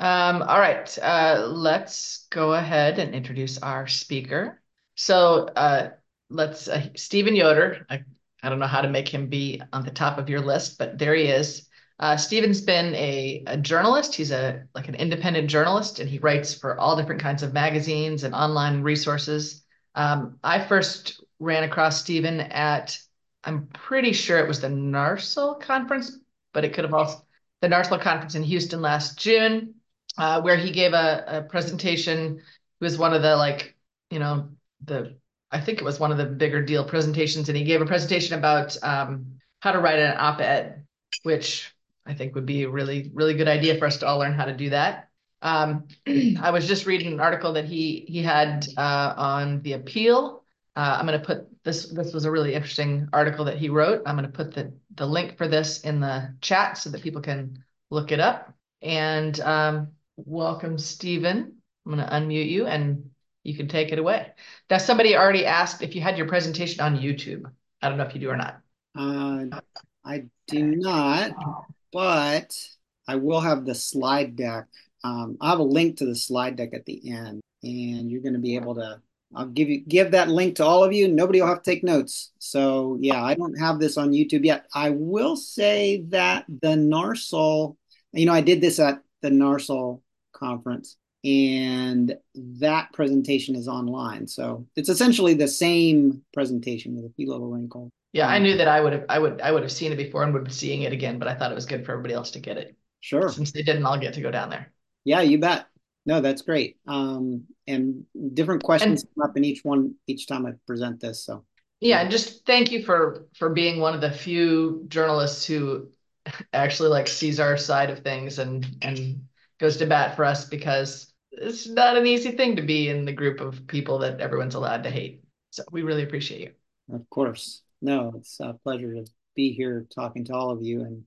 All right, let's go ahead and introduce our speaker. So let's Stephen Yoder. I don't know how to make him be on the top of your list, but there he is. Stephen's been a journalist. He's a like an independent journalist, and he writes for all different kinds of magazines and online resources. I first ran across Stephen at, I'm pretty sure it was the NARSL conference, but it could have also the NARSL conference in Houston last June, where he gave a presentation. It was one of the you know, the I think it was one of the bigger deal presentations, and he gave a presentation about how to write an op-ed, which I think would be a really, really good idea for us to all learn how to do that. I was just reading an article that he had on the appeal. I'm going to put this. This was a really interesting article that he wrote. I'm going to put the link for this in the chat so that people can look it up. And welcome, Stephen. I'm going to unmute you and you can take it away. Now, somebody already asked if you had your presentation on YouTube. I don't know if you do or not. Uh, I do not, but I will have the slide deck. I have a link to the slide deck at the end, and you're going to be able to. I'll give that link to all of you. Nobody will have to take notes. So yeah, I don't have this on YouTube yet. I will say that the NARSOL, I did this at the NARSOL conference, and that presentation is online. So it's essentially the same presentation with a few little wrinkles. Yeah, I knew that I would have seen it before and would be seeing it again, but I thought it was good for everybody else to get it. Sure. Since they didn't all get to go down there. Yeah, you bet. No, that's great. And different questions And come up in each time I present this. So yeah, yeah, and just thank you for being one of the few journalists who actually like sees our side of things and goes to bat for us, because it's not an easy thing to be in the group of people that everyone's allowed to hate. So we really appreciate you. of course. No, it's a pleasure to be here talking to all of you. And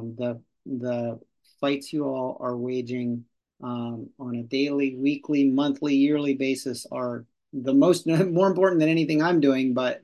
the fights you all are waging on a daily, weekly, monthly, yearly basis are the most more important than anything I'm doing. But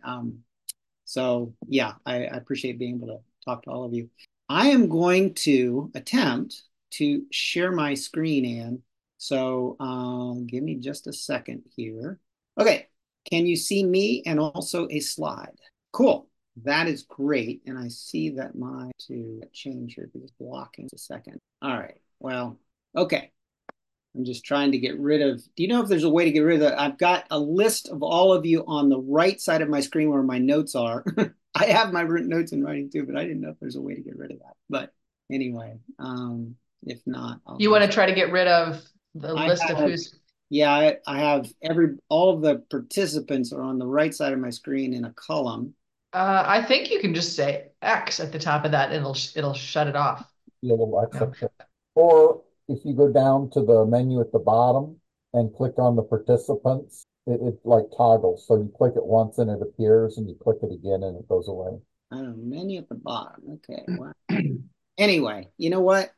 so yeah, I appreciate being able to talk to all of you. I am going to attempt to share my screen, Anne. So give me just a second here. Okay, can you see me and also a slide? Cool. That is great. And I see that my to change here because it's blocking a second. All right. Well, okay. I'm just trying to get rid of. Do you know if there's a way to get rid of that? I've got a list of all of you on the right side of my screen where my notes are. I have my written notes in writing too, but I didn't know if there's a way to get rid of that. But anyway, if not, I'll You want to just. try to get rid of the I list of have, who's yeah, I have all of the participants are on the right side of my screen in a column. I think you can just say X at the top of that and it'll shut it off. Be a little extra. Or if you go down to the menu at the bottom and click on the participants, it like toggles. So you click it once and it appears, and you click it again and it goes away. I don't know, menu at the bottom. Okay, wow. Anyway, you know what?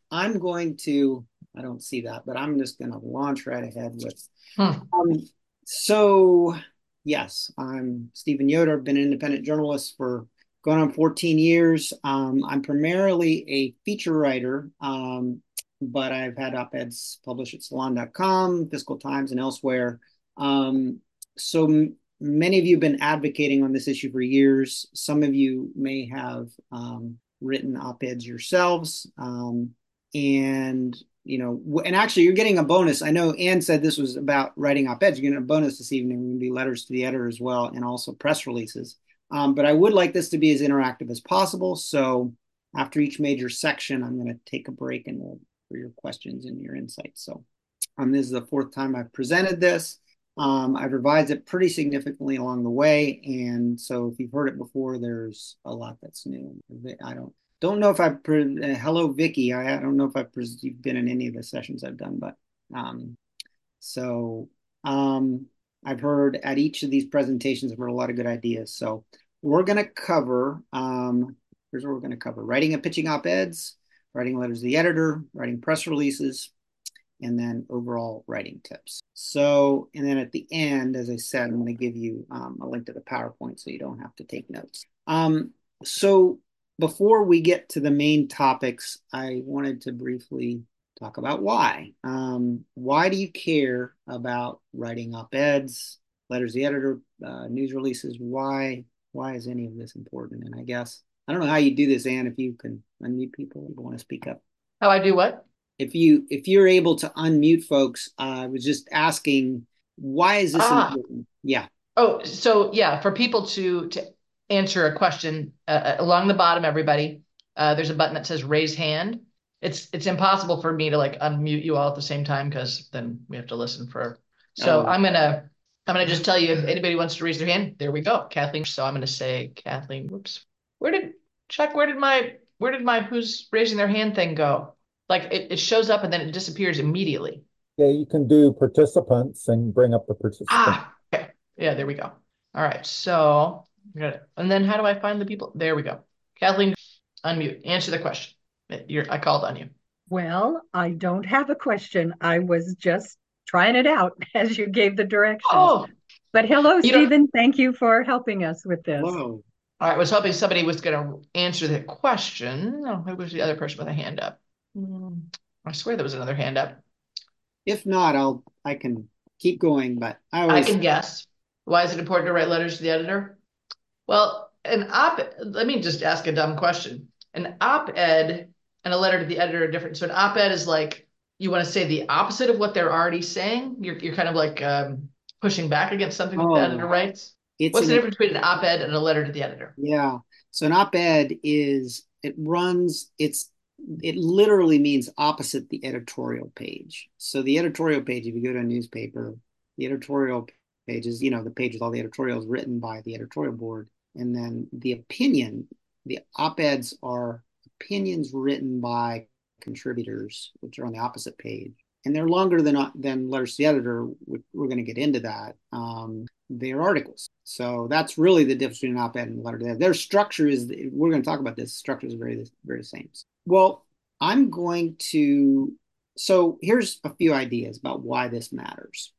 I don't see that, but I'm just going to launch right ahead with. Hmm. Um, so, yes, I'm Stephen Yoder. I've been an independent journalist for going on 14 years. I'm primarily a feature writer, but I've had op-eds published at salon.com, Fiscal Times, and elsewhere. So many of you have been advocating on this issue for years. Some of you may have written op-eds yourselves. And and actually you're getting a bonus. I know Ann said this was about writing op-eds. You're getting a bonus this evening. Going to be letters to the editor as well, and also press releases. But I would like this to be as interactive as possible. So after each major section, I'm going to take a break and we'll for your questions and your insights. So this is the fourth time I've presented this. I've revised it pretty significantly along the way, and so if you've heard it before, there's a lot that's new. I don't know if hello Vicky. I don't know if you've been in any of the sessions I've done, but so I've heard at each of these presentations. I've heard a lot of good ideas. So we're going to cover. Here's what we're going to cover: writing and pitching op-eds, writing letters to the editor, writing press releases, and then overall writing tips. So, and then at the end, as I said, I'm going to give you a link to the PowerPoint so you don't have to take notes. So before we get to the main topics, I wanted to briefly talk about why. Why do you care about writing op-eds, letters to the editor, news releases? Why is any of this important? And I guess I don't know how you do this, Anne. If you can unmute people who want to speak up. How I do what? If you're able to unmute folks, I was just asking, why is this Ah, important? Yeah. oh, so yeah, for people to answer a question along the bottom, everybody, there's a button that says raise hand. It's impossible for me to like unmute you all at the same time because then we have to listen for. So Oh, I'm gonna just tell you if anybody wants to raise their hand. There we go, Kathleen. So I'm gonna say Kathleen. Whoops. Where did Chuck? Where did my who's raising their hand thing go? Like it shows up and then it disappears immediately. Yeah, you can do participants and bring up the participant. Okay. Yeah, there we go. All right. So, and then how do I find the people? There we go. Kathleen, unmute. Answer the question. I called on you. Well, I don't have a question. I was just trying it out as you gave the directions. Oh, But hello, you don't. Stephen. Thank you for helping us with this. hello. All right. I was hoping somebody was going to answer the question. Oh, who was the other person with a hand up? I swear there was another hand up. If not, I can keep going, but I can guess. Why is it important to write letters to the editor? Well, let me just ask a dumb question. An op-ed and a letter to the editor are different. So an op-ed is like you want to say the opposite of what they're already saying. You're kind of like pushing back against something that the editor writes. What's the difference between an op-ed and a letter to the editor? Yeah. So an op-ed it literally means opposite the editorial page. So the editorial page, if you go to a newspaper, the editorial page is, the page with all the editorials written by the editorial board. And then the op-eds are opinions written by contributors, which are on the opposite page. And they're longer than letters to the editor. We're going to get into that. They're articles. So that's really the difference between an op-ed and a letter to the editor. Their structure we're going to talk about this. Structure is very, very same. Well, so here's a few ideas about why this matters.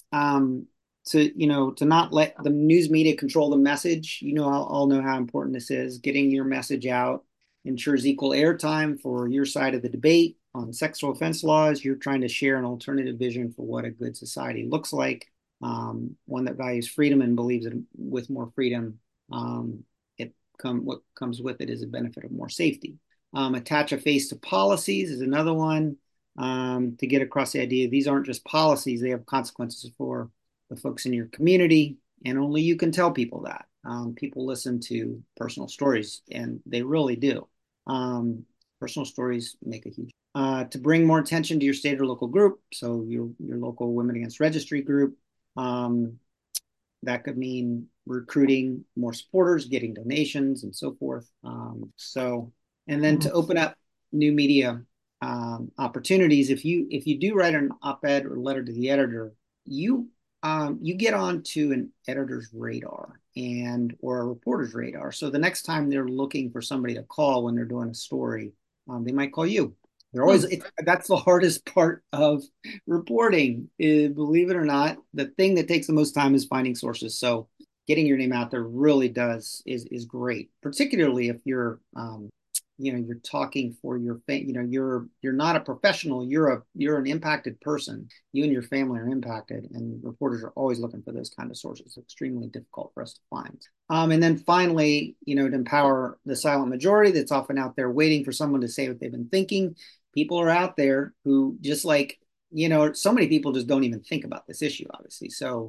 To not let the news media control the message. All know how important this is. Getting your message out ensures equal airtime for your side of the debate on sexual offense laws. You're trying to share an alternative vision for what a good society looks like, one that values freedom and believes that with more freedom, what comes with it is a benefit of more safety. Attach a face to policies is another one, to get across the idea these aren't just policies, they have consequences for the folks in your community, and only you can tell people that. People listen to personal stories, and they really do. Personal stories make a huge to bring more attention to your state or local group, so your local Women Against Registry group. That could mean recruiting more supporters, getting donations, and so forth. And then to open up new media opportunities. If you do write an op-ed or letter to the editor, you get onto an editor's radar or a reporter's radar. So the next time they're looking for somebody to call when they're doing a story, they might call you. That's the hardest part of reporting. Believe it or not, the thing that takes the most time is finding sources. So getting your name out there really is great, particularly if you're talking for your you're not a professional, you're an impacted person. You and your family are impacted, and reporters are always looking for those kind of sources. It's extremely difficult for us to find. And then finally, to empower the silent majority that's often out there waiting for someone to say what they've been thinking. People are out there who just so many people just don't even think about this issue, obviously. So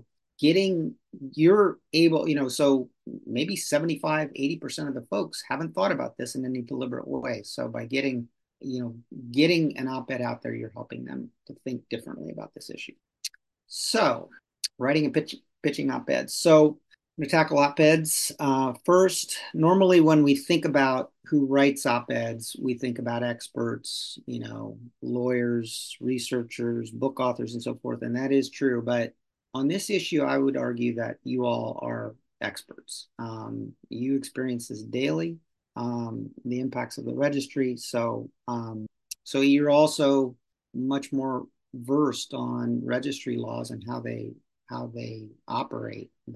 so maybe 75-80% of the folks haven't thought about this in any deliberate way. So by getting an op-ed out there, you're helping them to think differently about this issue. So writing and pitching op-eds. So I'm going to tackle op-eds first. Normally when we think about who writes op-eds, we think about experts, lawyers, researchers, book authors, and so forth. And that is true. But on this issue, I would argue that you all are experts. You experience this daily, the impacts of the registry. So you're also much more versed on registry laws and how they operate than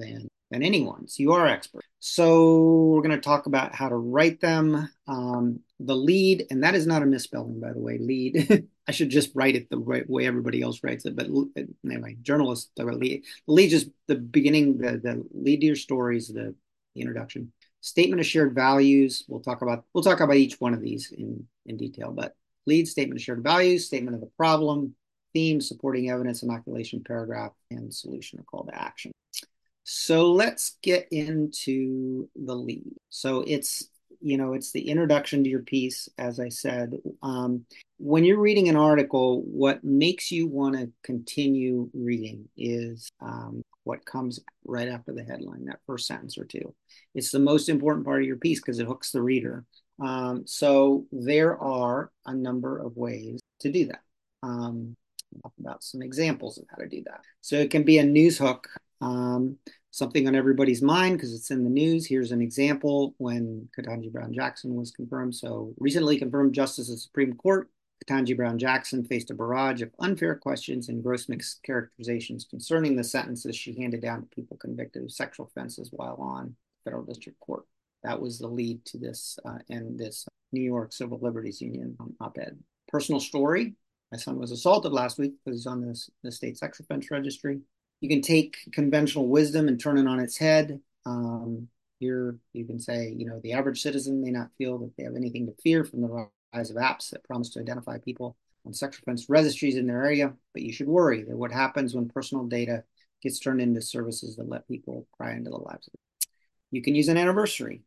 than anyone. So you are expert. So we're going to talk about how to write them. The lead, and that is not a misspelling, by the way, lead. I should just write it the right way everybody else writes it. But anyway, journalists, the lead. The lead is the beginning, the lead to your stories, the introduction. Statement of shared values. We'll talk about each one of these in detail. But lead, statement of shared values, statement of the problem, theme, supporting evidence, inoculation paragraph, and solution or call to action. So let's get into the lead. So it's the introduction to your piece, as I said. When you're reading an article, what makes you want to continue reading is what comes right after the headline, that first sentence or two. It's the most important part of your piece because it hooks the reader. So there are a number of ways to do that. Talk about some examples of how to do that. So it can be a news hook, something on everybody's mind because it's in the news. Here's an example when Ketanji Brown Jackson was confirmed. So recently confirmed Justice of the Supreme Court, Ketanji Brown Jackson faced a barrage of unfair questions and gross mischaracterizations concerning the sentences she handed down to people convicted of sexual offenses while on federal district court. That was the lead to this and this New York Civil Liberties Union op-ed. Personal story. My son was assaulted last week because he's on the state sex offense registry. You can take conventional wisdom and turn it on its head. Here you can say, the average citizen may not feel that they have anything to fear from the rise of apps that promise to identify people on sex offense registries in their area, but you should worry that what happens when personal data gets turned into services that let people pry into the lives of them. You can use an anniversary.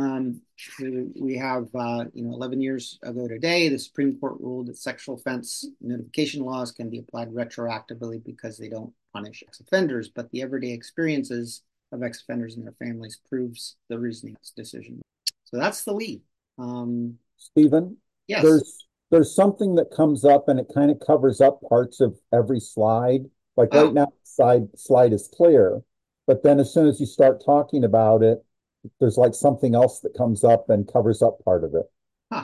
We have, 11 years ago today, the Supreme Court ruled that sexual offense notification laws can be applied retroactively because they don't punish ex-offenders, but the everyday experiences of ex-offenders and their families proves the reasoning of this decision. So that's the lead. Stephen, yes. There's something that comes up and it kind of covers up parts of every slide. Like right now, slide is clear, but then as soon as you start talking about it, there's like something else that comes up and covers up part of it. Huh.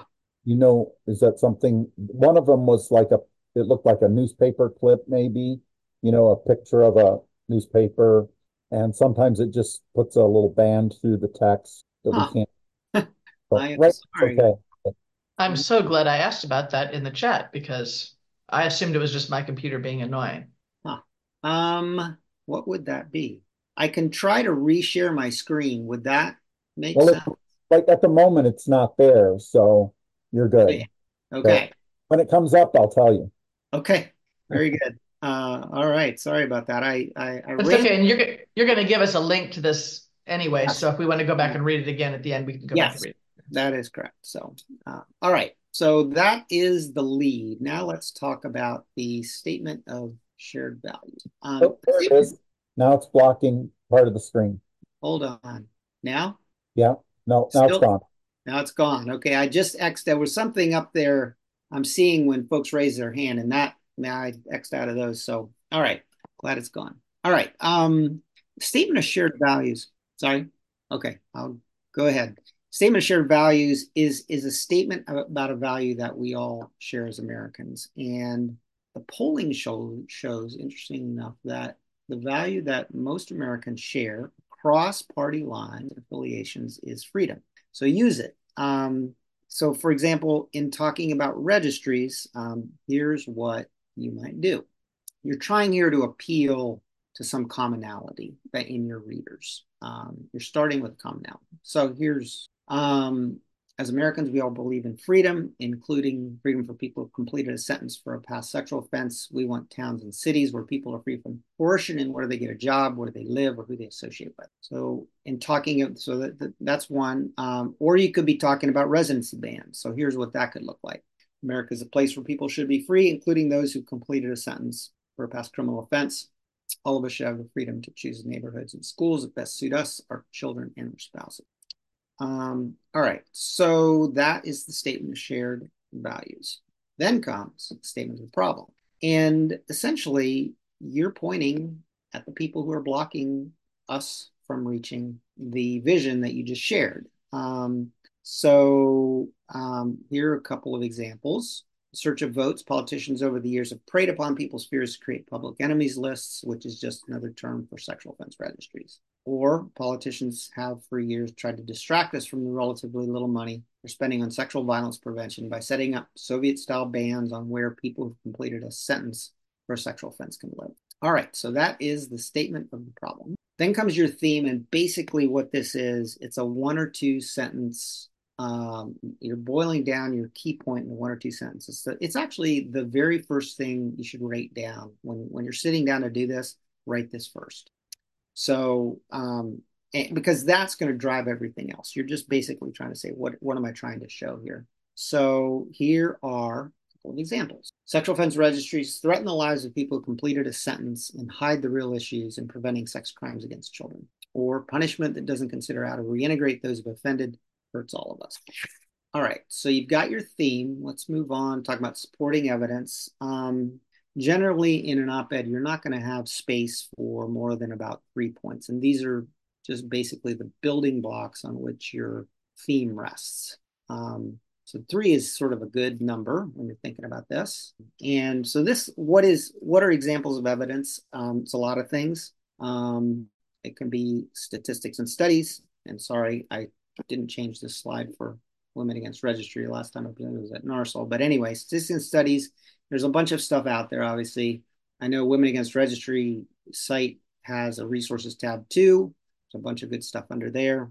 Is that something? One of them was it looked like a newspaper clip, maybe, a picture of a newspaper. And sometimes it just puts a little band through the text that we can't. I am sorry. Okay. I'm so glad I asked about that in the chat because I assumed it was just my computer being annoying. Huh. What would that be? I can try to reshare my screen. Would that make sense? Like at the moment, it's not there, so you're good. Okay. So when it comes up, I'll tell you. Okay. Very good. All right. Sorry about that. It's okay, and you're going to give us a link to this anyway. Yes. So if we want to go back and read it again at the end, we can go back and read it. That is correct. So, all right. So that is the lead. Now let's talk about the statement of shared values. There it is. Now it's blocking part of the screen. Hold on. Now? Yeah. No, now it's gone. Now it's gone. Okay. I just X'd. There was something up there I'm seeing when folks raise their hand, and now I X'd out of those. So, all right. Glad it's gone. All right. Statement of shared values. Sorry. Okay. I'll go ahead. Statement of shared values is a statement about a value that we all share as Americans. And the polling shows, interesting enough, that the value that most Americans share across party lines and affiliations is freedom. So use it. So for example, in talking about registries, here's what you might do. You're trying here to appeal to some commonality in your readers. You're starting with commonality. So here's, as Americans, we all believe in freedom, including freedom for people who've completed a sentence for a past sexual offense. We want towns and cities where people are free from coercion and where they get a job, where they live, or who they associate with. So in talking, so that's one. Or you could be talking about residency bans. So here's what that could look like. America is a place where people should be free, including those who completed a sentence for a past criminal offense. All of us should have the freedom to choose neighborhoods and schools that best suit us, our children, and our spouses. All right, so that is the statement of shared values. Then comes the statement of the problem. And essentially, you're pointing at the people who are blocking us from reaching the vision that you just shared. Here are a couple of examples. search of votes, politicians over the years have preyed upon people's fears to create public enemies lists, which is just another term for sexual offense registries. Or politicians have for years tried to distract us from the relatively little money we're spending on sexual violence prevention by setting up Soviet-style bans on where people who've completed a sentence for a sexual offense can live. All right, so that is the statement of the problem. Then comes your theme, and basically what this is, it's a 1 or 2 sentence. You're boiling down your key point in 1 or 2 sentences. So it's actually the very first thing you should write down. When you're sitting down to do this, write this first. So, because that's going to drive everything else. You're just basically trying to say, what am I trying to show here? So here are a couple of examples. Sexual offense registries threaten the lives of people who completed a sentence and hide the real issues in preventing sex crimes against children. Or punishment that doesn't consider how to reintegrate those who've offended hurts all of us. All right, so you've got your theme. Let's move on, talk about supporting evidence. Generally, in an op-ed, you're not going to have space for more than about 3 points. And these are just basically the building blocks on which your theme rests. So 3 is sort of a good number when you're thinking about this. And so what are examples of evidence? It's a lot of things. It can be statistics and studies. And sorry, I didn't change this slide for Women Against Registry last time I was at NARSOL. But anyway, statistics and studies, there's a bunch of stuff out there, obviously. I know Women Against Registry site has a resources tab too. There's a bunch of good stuff under there.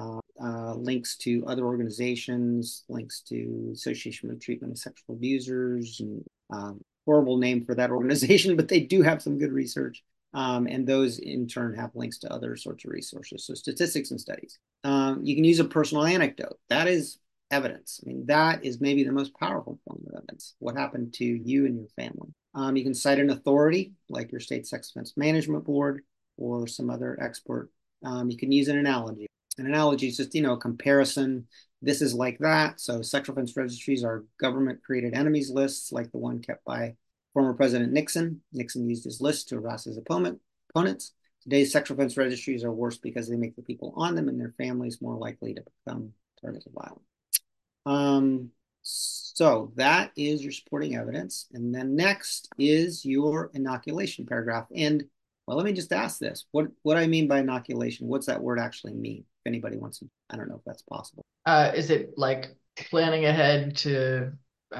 Links to other organizations, links to Association for the Treatment of Sexual Abusers, and horrible name for that organization, but they do have some good research. And those in turn have links to other sorts of resources. So statistics and studies. You can use a personal anecdote. That is evidence. I mean, that is maybe the most powerful form of evidence. What happened to you and your family? You can cite an authority like your state sex offense management board or some other expert. You can use an analogy. An analogy is just, a comparison. This is like that. So sexual offense registries are government created enemies lists like the one kept by former President Nixon. Nixon used his list to harass his opponents. Today's sexual offense registries are worse because they make the people on them and their families more likely to become targets of violence. So that is your supporting evidence. And then next is your inoculation paragraph. And well, let me just ask this. What I mean by inoculation, what's that word actually mean? If anybody wants to, I don't know if that's possible. Is it like planning ahead to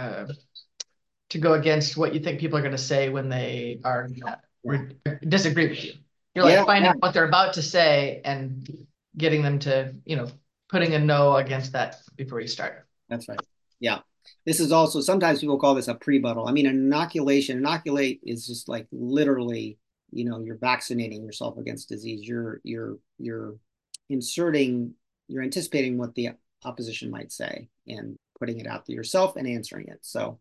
go against what you think people are going to say when they are disagree with you? You're like finding what they're about to say and getting them to, putting a no against that before you start. That's right. Yeah. This is also, sometimes people call this a prebuttal. I mean, inoculate is just like literally, you're vaccinating yourself against disease. You're anticipating what the opposition might say and putting it out to yourself and answering it. So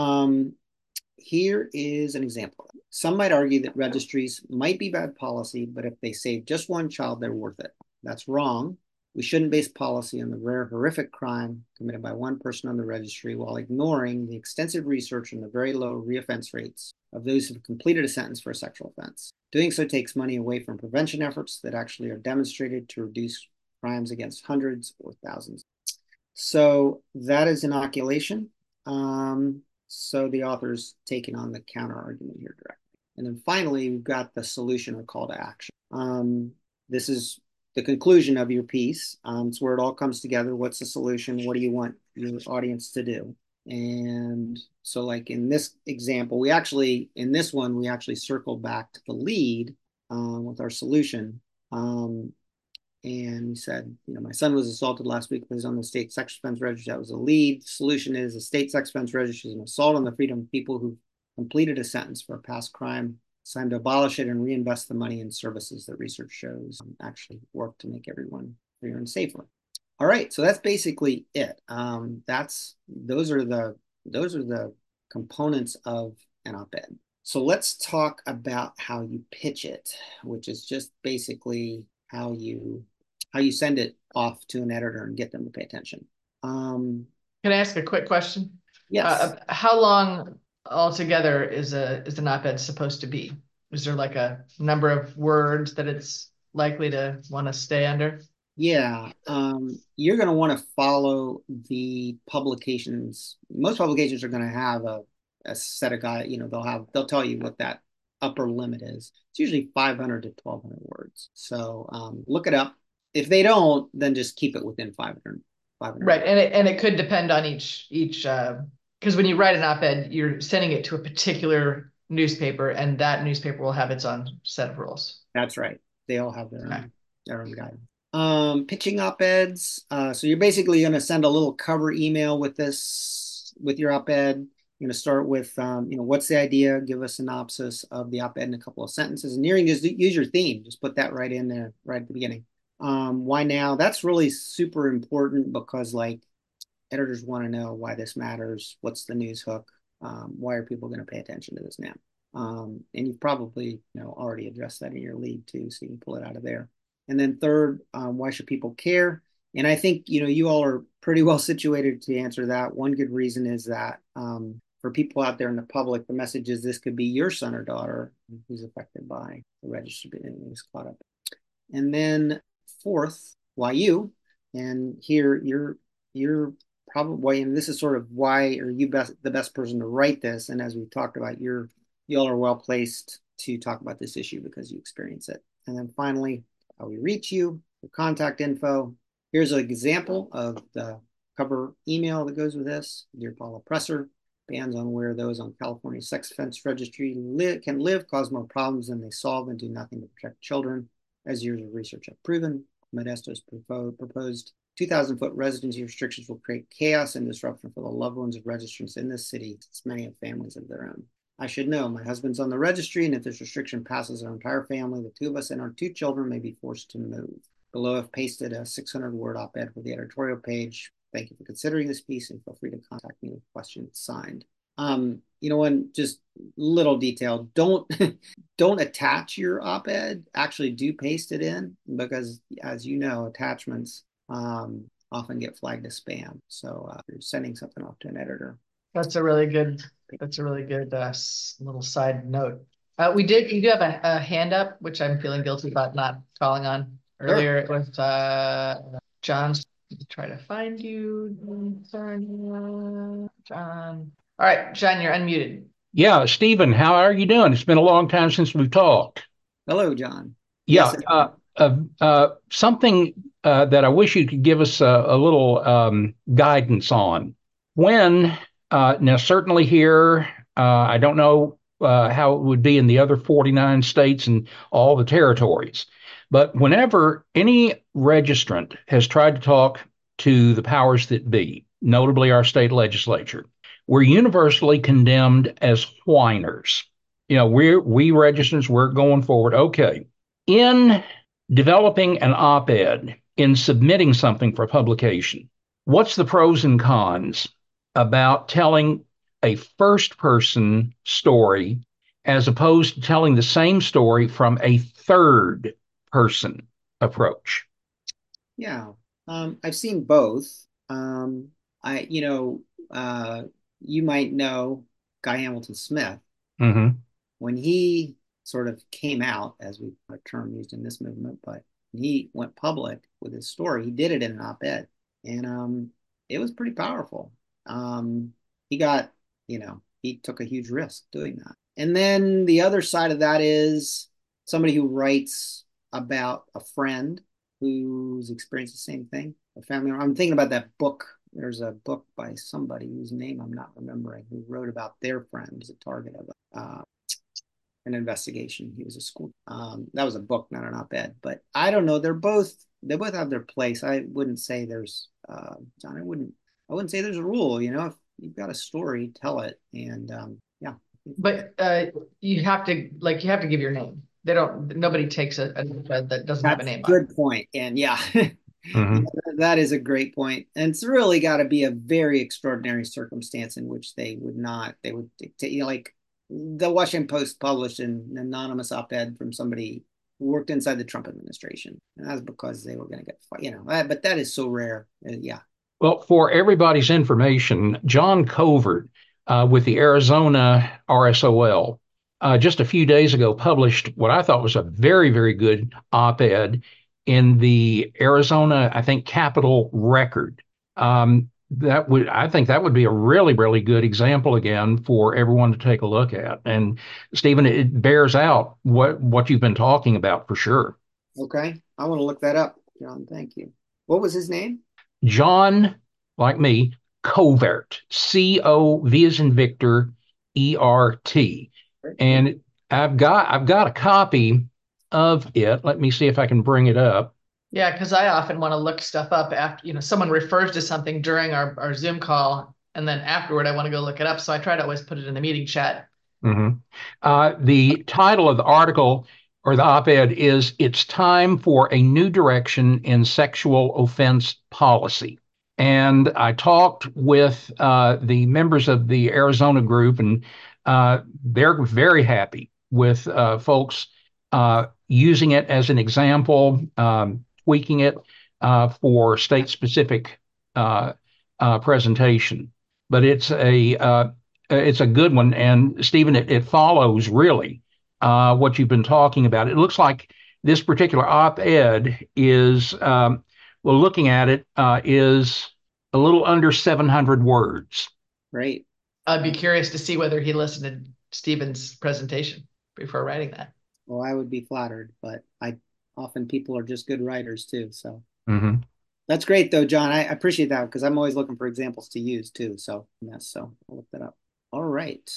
here is an example. Some might argue that registries might be bad policy, but if they save just one child, they're worth it. That's wrong. We shouldn't base policy on the rare, horrific crime committed by one person on the registry while ignoring the extensive research on the very low reoffense rates of those who have completed a sentence for a sexual offense. Doing so takes money away from prevention efforts that actually are demonstrated to reduce crimes against hundreds or thousands. So that is inoculation. So the author's taking on the counter argument here directly. And then finally, we've got the solution or call to action. This is the conclusion of your piece. It's where it all comes together. What's the solution? What do you want your audience to do? And so like in this example, in this one, we actually circled back to the lead with our solution. And he said, my son was assaulted last week, but he's on the state sex offense registry. That was the lead. The solution is a state sex offense registry is an assault on the freedom of people who completed a sentence for a past crime. It's time to abolish it and reinvest the money in services that research shows actually work to make everyone freer and safer. All right, so that's basically it. Those are the components of an op-ed. So let's talk about how you pitch it, which is just basically how you send it off to an editor and get them to pay attention. Can I ask a quick question? Yes. How long altogether is an op-ed supposed to be? Is there like a number of words that it's likely to want to stay under? Yeah, you're going to want to follow the publications. Most publications are going to have a set of guide, they'll tell you what that upper limit is. It's usually 500 to 1200 words. So look it up. If they don't, then just keep it within 500 Right, words. and it could depend on each because when you write an op-ed, you're sending it to a particular newspaper, and that newspaper will have its own set of rules. That's right. They all have Okay. their own guide. Pitching op-eds. So you're basically going to send a little cover email with with your op-ed. You're going to start with, what's the idea? Give a synopsis of the op-ed in a couple of sentences, and you can just use your theme. Just put that right in there, right at the beginning. Why now? That's really super important because like editors want to know why this matters. What's the news hook? Why are people going to pay attention to this now? And you've probably already addressed that in your lead too, so you can pull it out of there. And then third, why should people care? And I think you all are pretty well situated to answer that. One good reason is that for people out there in the public, the message is this could be your son or daughter who's affected by the registered who's caught up. And then fourth, why you? And here you're probably, and this is sort of why are you the best person to write this. And as we talked about, y'all are well placed to talk about this issue because you experience it. And then finally, how we reach you, the contact info. Here's an example of the cover email that goes with this. Dear Paula Presser, bans on where those on California sex offense registry can live cause more problems than they solve and do nothing to protect children. As years of research have proven, Modesto's proposed 2,000-foot residency restrictions will create chaos and disruption for the loved ones of registrants in this city, since many have families of their own. I should know, my husband's on the registry, and if this restriction passes our entire family, the two of us and our 2 children may be forced to move. Below, I've pasted a 600-word op-ed for the editorial page. Thank you for considering this piece, and feel free to contact me with questions signed. One just little detail, don't attach your op-ed, actually do paste it in, because as you know, attachments often get flagged as spam. So you're sending something off to an editor. That's a really good little side note. You do have a hand up, which I'm feeling guilty about not calling on earlier. It was John's. Try to find you, John. All right, John, you're unmuted. Yeah, Stephen, how are you doing? It's been a long time since we've talked. Hello, John. Yeah, Yes. something that I wish you could give us a little guidance on. When, now, certainly here, I don't know how it would be in the other 49 states and all the territories, but whenever any registrant has tried to talk to the powers that be, notably our state legislature, we're universally condemned as whiners. We registrants, we're going forward. Okay. In developing an op-ed, in submitting something for publication, what's the pros and cons about telling a first person story as opposed to telling the same story from a third person approach? Yeah, I've seen both. I, you might know Guy Hamilton Smith. Mm-hmm. When he sort of came out, as we a term used in this movement, but when he went public with his story, he did it in an op-ed, and it was pretty powerful. He got, he took a huge risk doing that. And then the other side of that is somebody who writes about a friend who's experienced the same thing, a family. I'm thinking about that book. There's a book by somebody whose name I'm not remembering, who wrote about their friend who's a target of an investigation. He was a school. That was a book, not an op-ed. But I don't know. They both have their place. I wouldn't say there's John. I wouldn't say there's a rule. If you've got a story, tell it. And yeah. But you have to give your name. Nobody takes a that doesn't have a name on it. Good point. And yeah, Mm-hmm. that is a great point. And it's really got to be a very extraordinary circumstance in which they would dictate, like the Washington Post published an anonymous op-ed from somebody who worked inside the Trump administration. And that's because they were going to get fired, but that is so rare. Yeah. Well, for everybody's information, John Covert with the Arizona RSOL just a few days ago published what I thought was a very, very good op-ed in the Arizona, I think, Capitol Record. I think that would be a really, really good example again for everyone to take a look at. And Stephen, it bears out what you've been talking about for sure. Okay. I want to look that up, John. Thank you. What was his name? John, like me, Covert, C-O-V as in Victor, E-R-T. And I've got a copy of it. Let me see if I can bring it up. Yeah, because I often want to look stuff up after, someone refers to something during our Zoom call, and then afterward I want to go look it up. So I try to always put it in the meeting chat. The title of the article or the op-ed is "It's Time for a New Direction in Sexual Offense Policy." And I talked with the members of the Arizona group, and they're very happy with folks using it as an example, tweaking it for state-specific presentation. But it's a good one, and Stephen, it follows really what you've been talking about. It looks like this particular op-ed is, well, looking at it, is a little under 700 words. Great. I'd be curious to see whether he listened to Stephen's presentation before writing that. Well, I would be flattered, but often people are just good writers too. So that's great though, John. I appreciate that because I'm always looking for examples to use too. So yes, so I'll look that up. All right.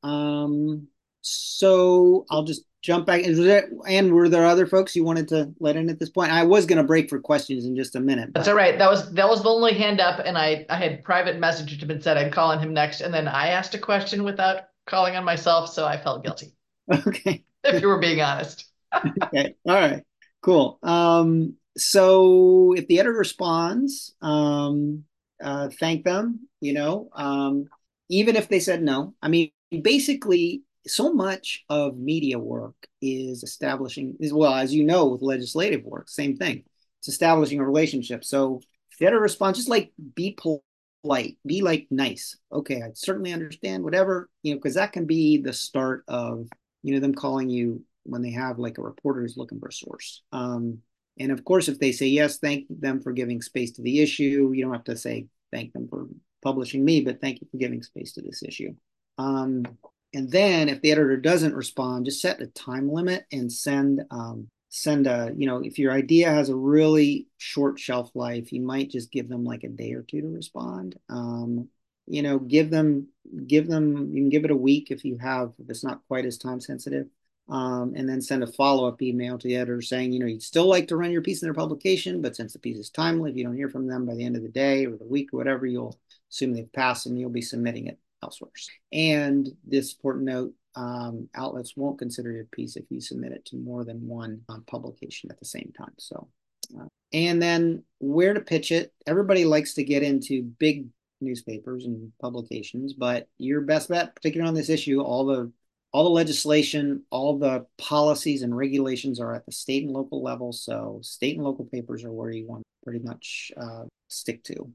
So I'll just jump back. And were there other folks you wanted to let in at this point? I was going to break for questions in just a minute. That's all right. That was the only hand up, and I had private message to been said I'd call on him next, and then I asked a question without calling on myself, so I felt guilty. Okay. If you were being honest. Okay. All right. Cool. So if the editor responds, thank them, even if they said no. I mean, basically, so much of media work is establishing, as well as with legislative work, same thing. It's establishing a relationship. So the editor responds, just like be polite, be like nice. Okay, I certainly understand, whatever, because that can be the start of, them calling you when they have like a reporter who's looking for a source. And of course, if they say yes, thank them for giving space to the issue. You don't have to say thank them for publishing me, but thank you for giving space to this issue. And then if the editor doesn't respond, just set a time limit and send a, if your idea has a really short shelf life, you might just give them like a day or two to respond. Give them, you can give it a week if it's not quite as time sensitive. And then send a follow-up email to the editor saying, you'd still like to run your piece in their publication, but since the piece is timely, if you don't hear from them by the end of the day or the week or whatever, you'll assume they've passed and you'll be submitting it elsewhere. And this important note, outlets won't consider your piece if you submit it to more than one publication at the same time. So, and then where to pitch it. Everybody likes to get into big newspapers and publications, but your best bet, particularly on this issue, all the legislation, all the policies and regulations are at the state and local level. So state and local papers are where you want to pretty much stick to.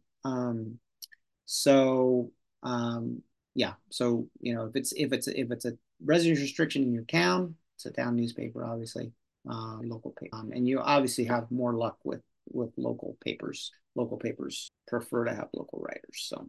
Yeah. So if it's a residence restriction in your town, it's a town newspaper, obviously, local paper, and you obviously have more luck with local papers. Local papers prefer to have local writers. So,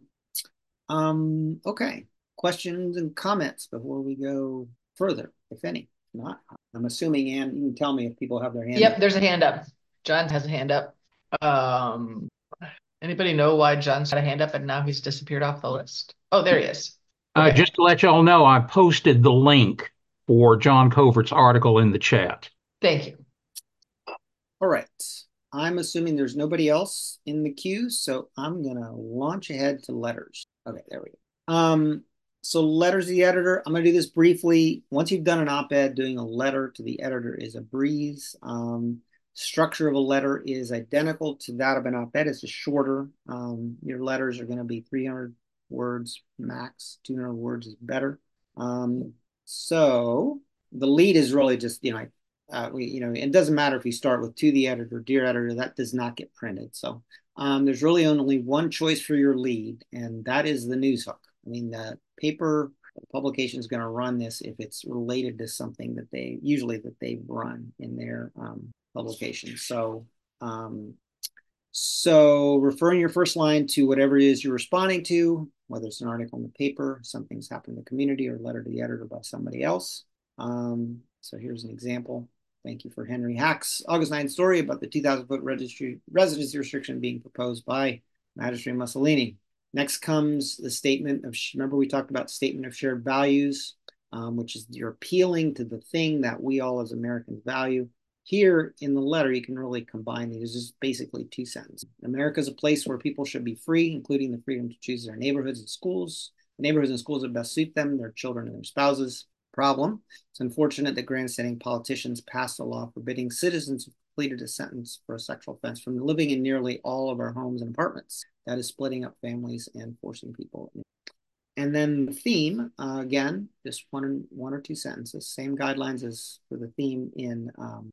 okay. Questions and comments before we go further, if any. Not, I'm assuming, Ann, you can tell me if people have their hand up. There's a hand up. John has a hand up. Anybody know why John's got a hand up and now he's disappeared off the list? Oh, there he is. Okay. Just to let y'all know, I posted the link for John Covert's article in the chat. Thank you. All right. I'm assuming there's nobody else in the queue, so I'm going to launch ahead to letters. Okay, there we go. So letters to the editor, I'm going to do this briefly. Once you've done an op-ed, doing a letter to the editor is a breeze. Structure of a letter is identical to that of an op-ed. It's just shorter. Your letters are going to be 300 words max. 200 words is better. So the lead is really just, it doesn't matter if you start with to the editor, dear editor, that does not get printed. So there's really only one choice for your lead, and that is the news hook. I mean, the paper publication is going to run this if it's related to something that they've run in their publication. So So referring your first line to whatever it is you're responding to, whether it's an article in the paper, something's happened in the community, or a letter to the editor by somebody else. So here's an example. Thank you for Henry Hack's August 9th story about the 2,000-foot residency restriction being proposed by Magistrate Mussolini. Next comes the statement of, remember we talked about statement of shared values, which is you're appealing to the thing that we all as Americans value. Here in the letter, you can really combine these. This is basically 2 sentences. America is a place where people should be free, including the freedom to choose their neighborhoods and schools. The neighborhoods and schools that best suit them, their children and their spouses. Problem. It's unfortunate that grandstanding politicians passed a law forbidding citizens who completed a sentence for a sexual offense from living in nearly all of our homes and apartments. That is splitting up families and forcing people. And then the theme, again, just one or 2 sentences, same guidelines as for the theme in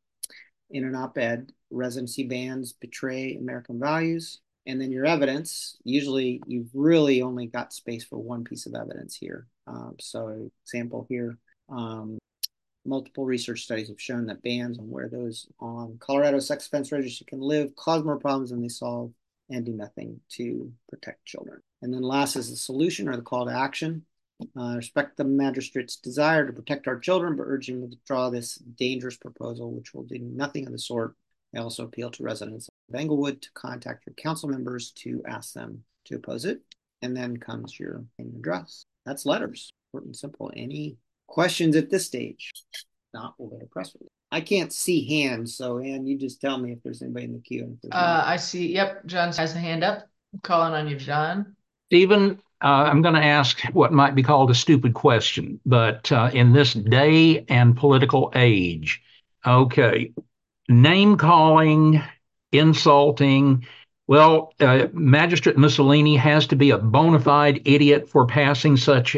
an op-ed. Residency bans betray American values. And then your evidence, usually you've really only got space for one piece of evidence here. So example here, multiple research studies have shown that bans on where those on Colorado sex offense registry can live cause more problems than they solve and do nothing to protect children. And then last is the solution or the call to action. Respect the magistrate's desire to protect our children, but urging to withdraw this dangerous proposal, which will do nothing of the sort. I also appeal to residents of Englewood to contact your council members to ask them to oppose it. And then comes your address. That's letters. Short and simple. Any questions at this stage? Not, we'll go to press release. I can't see hands, so Ann, you just tell me if there's anybody in the queue. I see. Yep, John has a hand up. I'm calling on you, John. Stephen, I'm going to ask what might be called a stupid question, but in this day and political age, okay, name calling, insulting. Well, Magistrate Mussolini has to be a bona fide idiot for passing such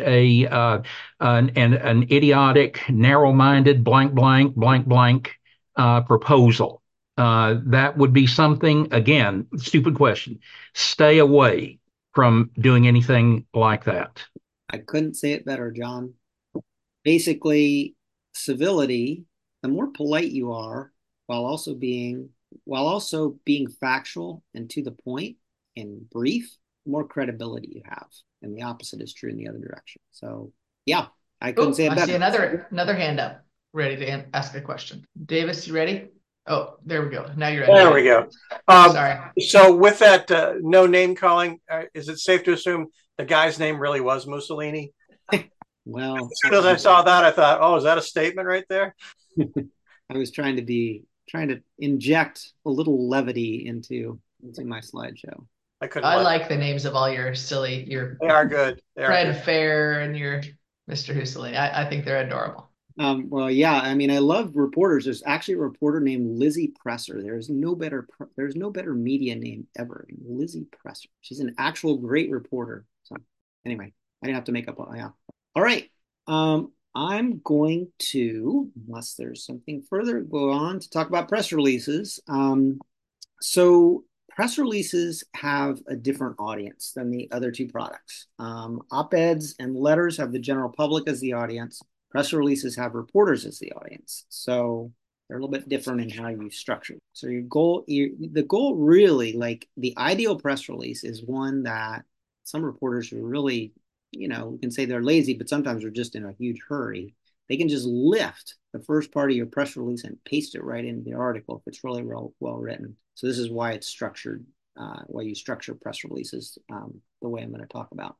an idiotic, narrow-minded, blank proposal. That would be something, again, stupid question. Stay away from doing anything like that. I couldn't say it better, John. Basically, civility, the more polite you are, while also being factual and to the point and brief, the more credibility you have. And the opposite is true in the other direction. So yeah, I couldn't say it better. I see another hand up, ready to ask a question. Davis, you ready? Oh, there we go. Now you're ready. There we go. Sorry. So with that no name calling, is it safe to assume the guy's name really was Mussolini? Well, as soon as I saw that, I thought, oh, is that a statement right there? I was trying to inject a little levity into my slideshow. I like the names of all your they are good. Fred Fair and your Mr. Hussein. I think they're adorable. Well, yeah, I mean, I love reporters. There's actually a reporter named Lizzie Presser. There's no better media name ever. Lizzie Presser. She's an actual great reporter. So anyway, I didn't have to make up. Yeah. All right. I'm going to, unless there's something further, go on to talk about press releases. So press releases have a different audience than the other 2 products. Op-eds and letters have the general public as the audience. Press releases have reporters as the audience. So they're a little bit different in how you structure it. So the goal really, like the ideal press release is one that some reporters are really, we can say they're lazy, but sometimes they're just in a huge hurry. They can just lift the first part of your press release and paste it right into the article if it's really well written. So this is why it's structured, why you structure press releases the way I'm going to talk about.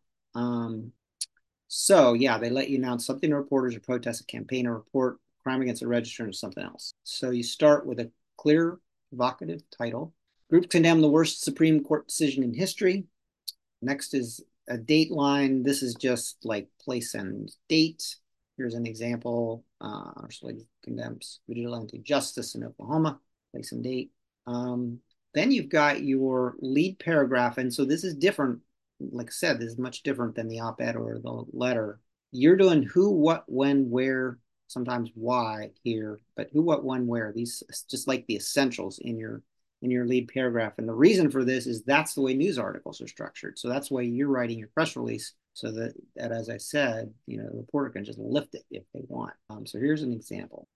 So yeah, they let you announce something to reporters or protest a campaign or report crime against a register or something else. So you start with a clear, evocative title. Group condemn the worst Supreme Court decision in history. Next is a date line. This is just like place and date. Here's an example. Condemns vigilante justice in Oklahoma, place and date. Then you've got your lead paragraph. And so this is different. Like I said, this is much different than the op-ed or the letter. You're doing who, what, when, where, sometimes why here, but who, what, when, where. These just like the essentials in your lead paragraph. And the reason for this is that's the way news articles are structured. So that's why you're writing your press release so that as I said, the reporter can just lift it if they want. So here's an example.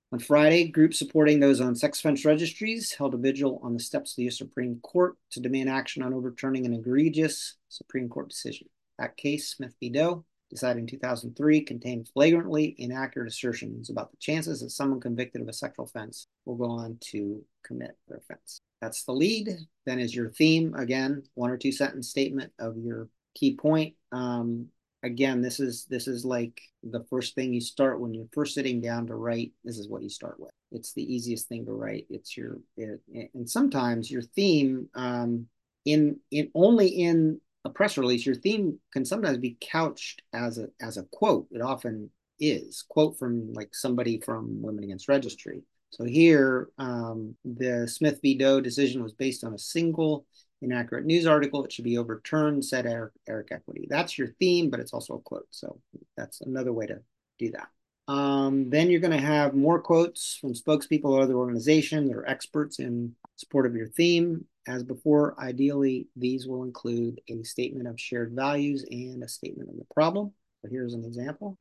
On Friday, groups supporting those on sex offense registries held a vigil on the steps of the US Supreme Court to demand action on overturning an egregious Supreme Court decision. That case, Smith v. Doe, decided in 2003, contained flagrantly inaccurate assertions about the chances that someone convicted of a sexual offense will go on to commit their offense. That's the lead. Then is your theme. Again, 1 or 2 sentence statement of your key point. Again, this is like the first thing you start when you're first sitting down to write. This is what you start with. It's the easiest thing to write. And sometimes your theme in only in a press release, your theme can sometimes be couched as a quote. It often is quote from like somebody from Women Against Registry. So here, the Smith v. Doe decision was based on a single inaccurate news article. It should be overturned, said Eric Equity. That's your theme, but it's also a quote. So that's another way to do that. Then you're going to have more quotes from spokespeople or other organizations or experts in support of your theme. As before, ideally, these will include a statement of shared values and a statement of the problem. So here's an example.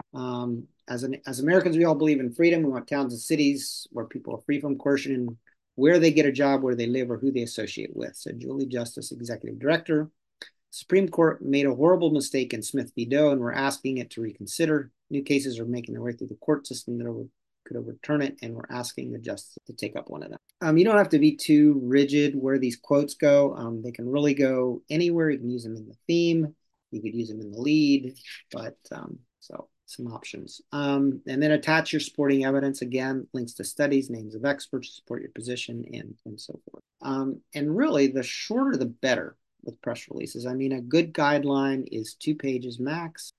As Americans, we all believe in freedom. We want towns and cities where people are free from coercion and where they get a job, where they live, or who they associate with, said Julie Justice, Executive Director. Supreme Court made a horrible mistake in Smith v. Doe, and we're asking it to reconsider. New cases are making their way through the court system that could overturn it, and we're asking the justice to take up one of them. You don't have to be too rigid where these quotes go. They can really go anywhere. You can use them in the theme. You could use them in the lead, but so some options. And then attach your supporting evidence, again, links to studies, names of experts to support your position, and so forth. And really, the shorter the better with press releases. I mean, a good guideline is 2 pages max.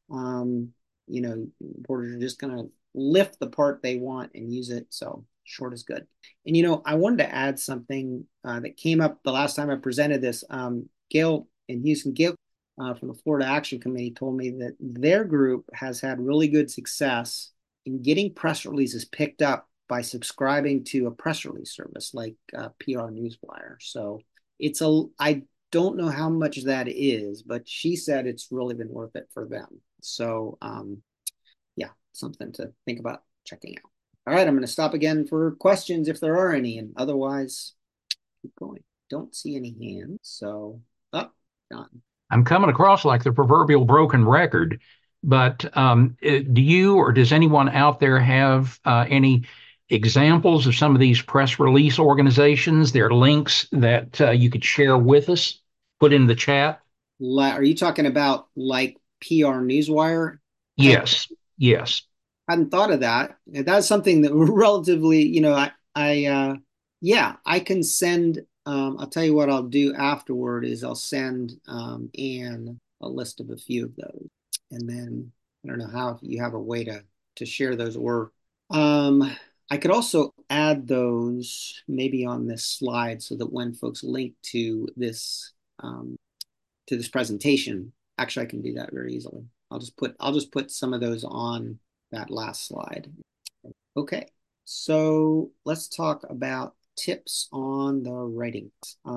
Reporters are just going to lift the part they want and use it. So short is good. And, I wanted to add something that came up the last time I presented this. Gail in Houston, Gail from the Florida Action Committee told me that their group has had really good success in getting press releases picked up by subscribing to a press release service like PR Newswire. So I don't know how much that is, but she said it's really been worth it for them. So something to think about checking out. All right, I'm going to stop again for questions if there are any, and otherwise keep going. Don't see any hands, so John. I'm coming across like the proverbial broken record, but do you or does anyone out there have any examples of some of these press release organizations? There are links that you could share with us, put in the chat. Are you talking about like PR Newswire? Yes. I hadn't thought of that. That's something that relatively, I can send. I'll tell you what I'll do afterward is I'll send Anne a list of a few of those, and then I don't know how if you have a way to share those, or I could also add those maybe on this slide so that when folks link to this presentation, actually I can do that very easily. I'll just put some of those on that last slide. Okay, so let's talk about tips on the writing.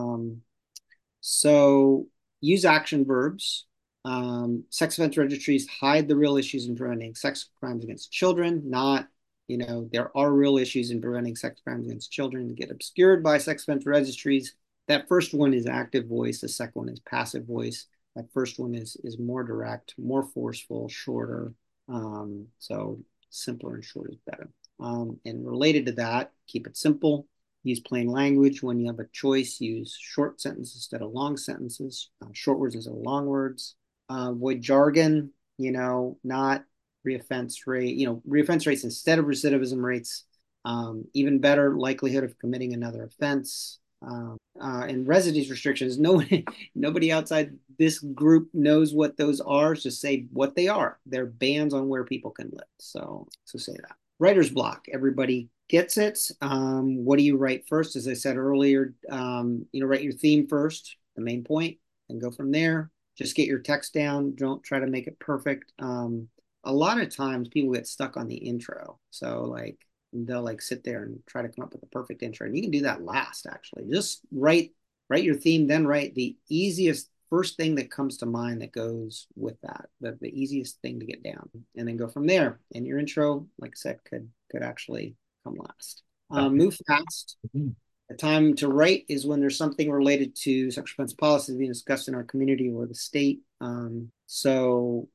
So use action verbs. Sex offense registries hide the real issues in preventing sex crimes against children, not, there are real issues in preventing sex crimes against children that get obscured by sex offense registries. That first one is active voice. The second one is passive voice. That first one is more direct, more forceful, shorter. So simpler and short is better. And related to that, keep it simple. Use plain language. When you have a choice, use short sentences instead of long sentences, short words instead of long words. Avoid jargon, not reoffense rate, reoffense rates instead of recidivism rates. Even better, likelihood of committing another offense. And residence restrictions, nobody outside this group knows what those are. Just say what they are. They're bans on where people can live. So say that. Writer's block. Everybody gets it. What do you write first? As I said earlier, write your theme first, the main point, and go from there. Just get your text down. Don't try to make it perfect. A lot of times people get stuck on the intro. So they'll sit there and try to come up with a perfect intro. And you can do that last, actually. Just write your theme, then write the easiest first thing that comes to mind that goes with that, the easiest thing to get down, and then go from there. And your intro, like I said, could actually come last. Move fast. The time to write is when there's something related to sexual offense policy being discussed in our community or the state. So,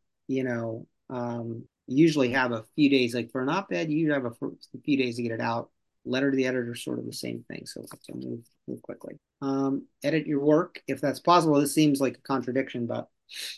usually have a few days, like for an op-ed, you have a few days to get it out. Letter to the editor is sort of the same thing. So have to move quickly. Edit your work if that's possible. This seems like a contradiction, but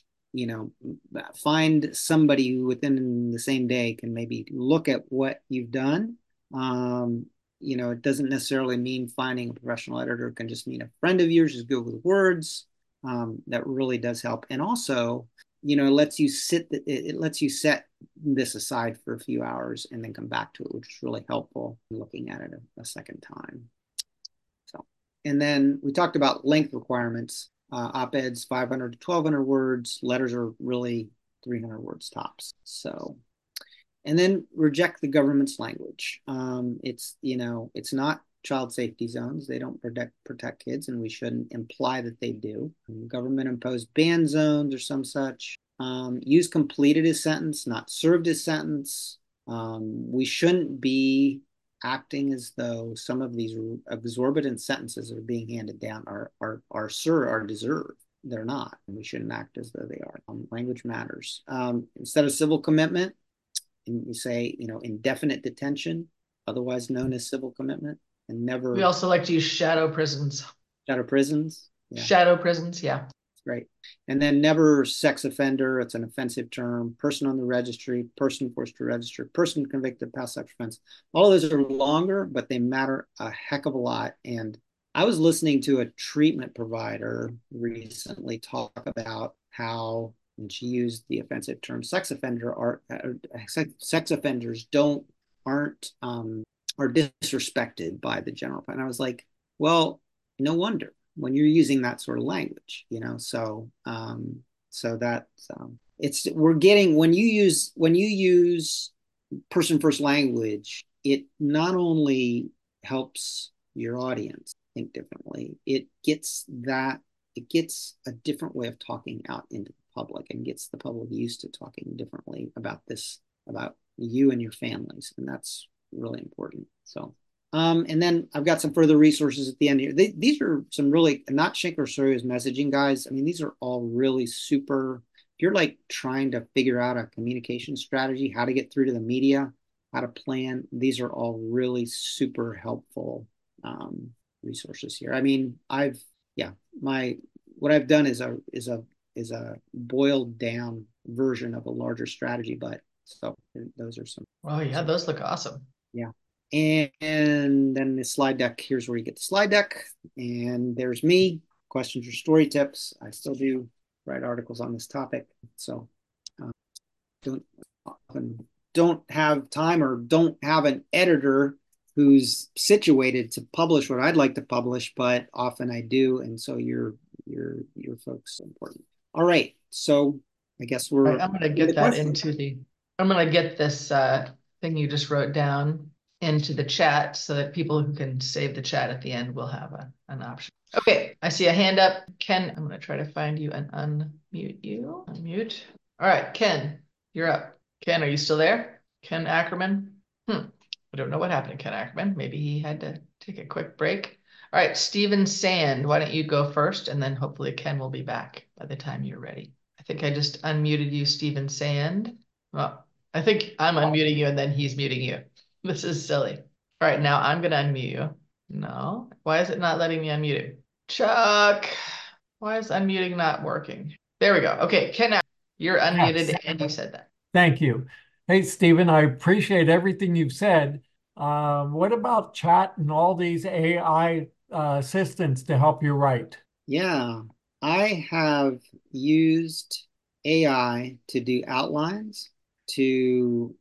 find somebody who within the same day can maybe look at what you've done. It doesn't necessarily mean finding a professional editor. It can just mean a friend of yours. Just Google the words. That really does help. And also, it lets you set this aside for a few hours and then come back to it, which is really helpful looking at it a second time. So, and then we talked about length requirements. Op-eds 500 to 1,200 words. Letters are really 300 words tops. So, and then reject the government's language. It's not child safety zones. They don't protect kids, and we shouldn't imply that they do. Government imposed ban zones or some such. Use completed as sentence, not served as sentence. We shouldn't be acting as though some of these exorbitant sentences that are being handed down are deserved. They're not. We shouldn't act as though they are. Language matters. Instead of civil commitment, and you say, indefinite detention, otherwise known as civil commitment, and never. We also like to use shadow prisons. Shadow prisons. Yeah. Shadow prisons, yeah. Right. And then never sex offender. It's an offensive term. Person on the registry, person forced to register, person convicted of past sexual offense. All those are longer, but they matter a heck of a lot. And I was listening to a treatment provider recently talk about how, and she used the offensive term, sex offenders are disrespected by the general public. And I was like, well, no wonder when you're using that sort of language, so that we're getting, when you use person first language, it not only helps your audience think differently, it gets a different way of talking out into the public and gets the public used to talking differently about you and your families. And that's really important. So, and then I've got some further resources at the end here. These are some really, not Schenker Osorio's messaging guys. I mean, these are all really super. If you're like trying to figure out a communication strategy, how to get through to the media, how to plan, these are all really super helpful resources here. I mean, what I've done is a boiled down version of a larger strategy, but so those are some. Oh yeah, those look awesome. Yeah. And then the slide deck, here's where you get the slide deck. And there's me, questions or story tips. I still do write articles on this topic. So don't have time or don't have an editor who's situated to publish what I'd like to publish, but often I do. And so your folks are important. All right. So I guess we're. I'm going to get that I'm going to get this thing you just wrote down into the chat so that people who can save the chat at the end will have an option. Okay, I see a hand up. Ken, I'm going to try to find you and unmute you. Unmute. All right, Ken, you're up. Ken, are you still there? Ken Ackerman? I don't know what happened to Ken Ackerman. Maybe he had to take a quick break. All right, Stephen Sand, why don't you go first, and then hopefully Ken will be back by the time you're ready. I think I just unmuted you, Stephen Sand. Well, I think I'm unmuting you and then he's muting you. This is silly. All right, now I'm going to unmute you. No, why is it not letting me unmute you? Chuck, why is unmuting not working? There we go. Okay, Ken, you're unmuted. Yes. And you said that. Thank you. Hey, Stephen, I appreciate everything you've said. What about chat and all these AI assistants to help you write? Yeah, I have used AI to do outlines, to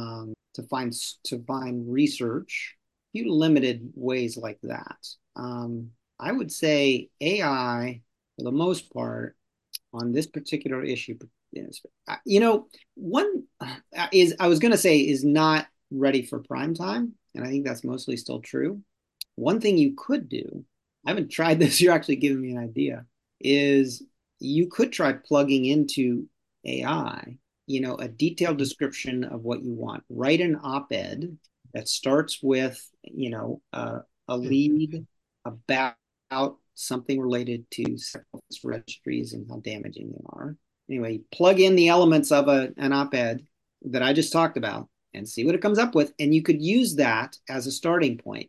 find research, a few limited ways like that. I would say AI, for the most part, on this particular issue, one is, I was going to say, is not ready for prime time, and I think that's mostly still true. One thing you could do, I haven't tried this, you're actually giving me an idea, is you could try plugging into AI, a detailed description of what you want. Write an op-ed that starts with, a lead about something related to registries and how damaging they are. Anyway, plug in the elements of an op-ed that I just talked about and see what it comes up with. And you could use that as a starting point.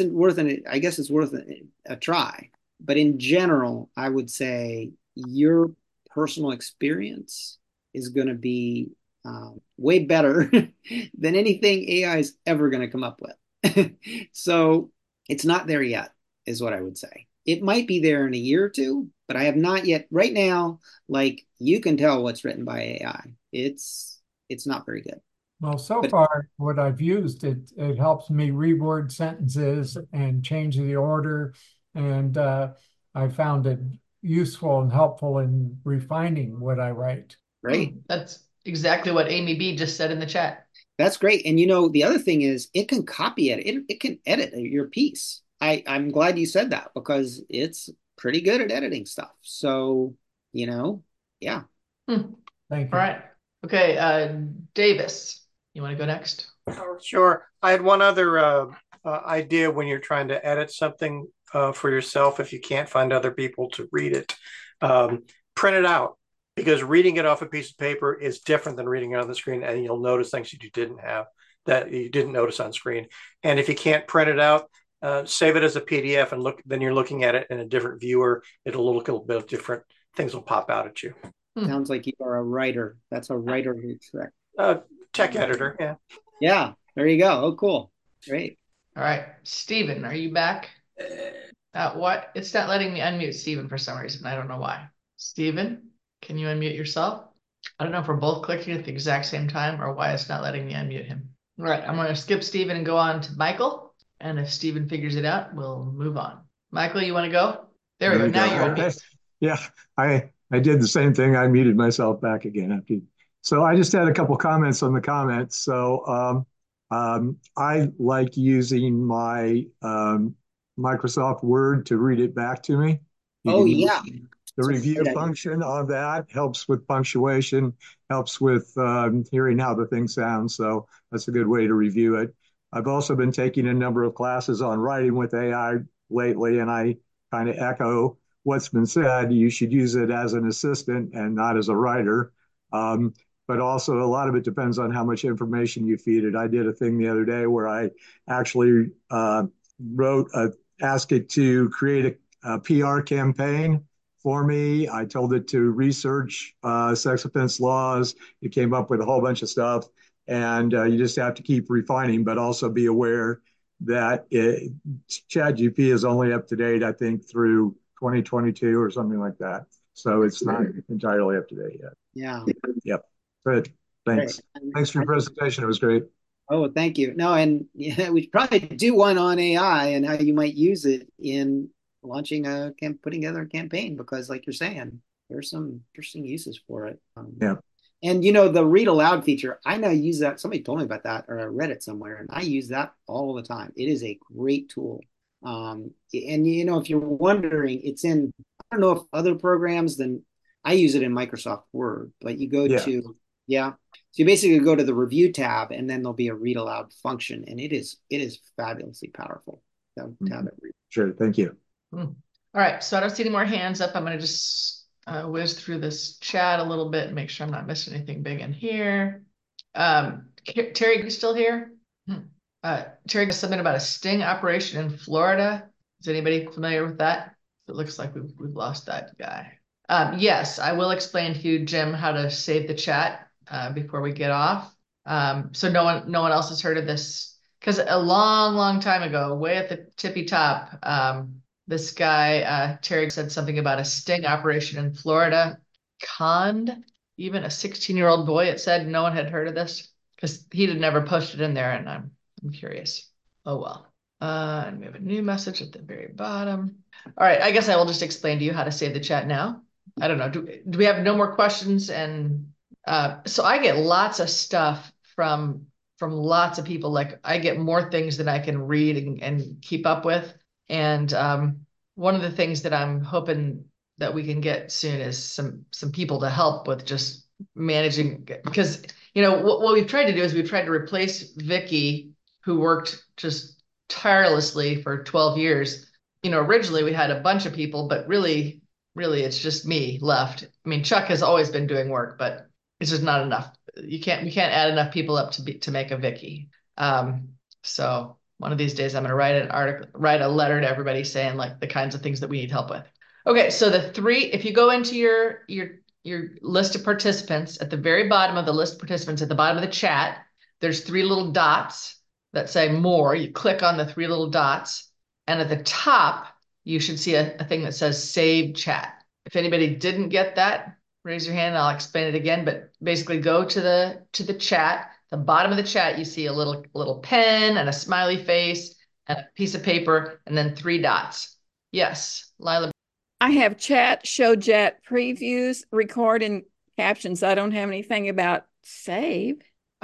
I guess it's worth a try. But in general, I would say your personal experience is going to be way better than anything AI is ever going to come up with. So it's not there yet, is what I would say. It might be there in a year or two, but I have not yet. Right now, like, you can tell what's written by AI. It's not very good. Well, so But far, what I've used, it helps me reword sentences and change the order. And I found it useful and helpful in refining what I write. great. That's exactly what Amy B just said in the chat. That's great. And the other thing is it can copy edit. It can edit your piece. I'm glad you said that because it's pretty good at editing stuff. So, yeah. Thank All you. right. Okay, Davis, you want to go next? Oh, sure. I had one other idea when you're trying to edit something for yourself, if you can't find other people to read it. Print it out, because reading it off a piece of paper is different than reading it on the screen, and you'll notice things that you didn't notice on screen. And if you can't print it out, save it as a PDF and then you're looking at it in a different viewer. It'll look a little bit different. Things will pop out at you. Sounds like you are a writer. That's a writer trick. Tech editor, yeah. Yeah, there you go. Oh, cool. Great. All right, Stephen, are you back? What? It's not letting me unmute Stephen for some reason. I don't know why. Stephen, can you unmute yourself? I don't know if we're both clicking at the exact same time or why it's not letting me unmute him. All right, I'm going to skip Stephen and go on to Michael. And if Stephen figures it out, we'll move on. Michael, you want to go? There we go. Now you're unmuted. Yeah, I did the same thing. I muted myself back again. So I just had a couple comments on the comments. So I like using my Microsoft Word to read it back to me. Yeah. The review function on that helps with punctuation, helps with hearing how the thing sounds. So that's a good way to review it. I've also been taking a number of classes on writing with AI lately, and I kind of echo what's been said. You should use it as an assistant and not as a writer. But also a lot of it depends on how much information you feed it. I did a thing the other day where I actually asked it to create a PR campaign for me. I told it to research sex offense laws. It came up with a whole bunch of stuff. And you just have to keep refining, but also be aware that ChatGPT is only up to date, I think, through 2022 or something like that. So it's not entirely up to date yet. Yeah. Yep. Good. Thanks. Thanks for your presentation. It was great. Oh, thank you. No, and yeah, we should probably do one on AI and how you might use it in launching putting together a campaign, because like you're saying, there's some interesting uses for it. Yeah. And the read aloud feature, I now use that. Somebody told me about that, or I read it somewhere, and I use that all the time. It is a great tool. And if you're wondering, it's in, I don't know if other programs, then I use it in Microsoft Word, but you go to, so you basically go to the review tab, and then there'll be a read aloud function, and it is fabulously powerful to have it read. Sure, thank you. All right, so I don't see any more hands up. I'm going to just whiz through this chat a little bit and make sure I'm not missing anything big in here. Terry, you still here? Terry got something about a sting operation in Florida. Is anybody familiar with that? It looks like we've lost that guy. Yes, I will explain to you, Jim, how to save the chat before we get off. So no one else has heard of this, because a long time ago, way at the tippy top, this guy, Terry, said something about a sting operation in Florida. Conned even a 16-year-old boy. It said no one had heard of this because he had never posted in there, and I'm curious. Oh, well. And we have a new message at the very bottom. All right, I guess I will just explain to you how to save the chat now. I don't know. Do we have no more questions? And so I get lots of stuff from lots of people. Like, I get more things than I can read and keep up with. And one of the things that I'm hoping that we can get soon is some people to help with just managing, because what we've tried to do is we've tried to replace Vicky, who worked just tirelessly for 12 years. Originally we had a bunch of people, but really, really, it's just me left. I mean, Chuck has always been doing work, but it's just not enough. We can't add enough people up to make a Vicky. So one of these days I'm going to write a letter to everybody saying like the kinds of things that we need help with. Okay, so if you go into your list of participants, at the very bottom of the list of participants, at the bottom of the chat, there's 3 little dots that say more. You click on the 3 little dots, and at the top, you should see a thing that says save chat. If anybody didn't get that, raise your hand and I'll explain it again. But basically go to the chat. The bottom of the chat, you see a little pen and a smiley face and a piece of paper and then 3 dots. Yes, Lila. I have chat, show chat previews, record and captions. I don't have anything about save.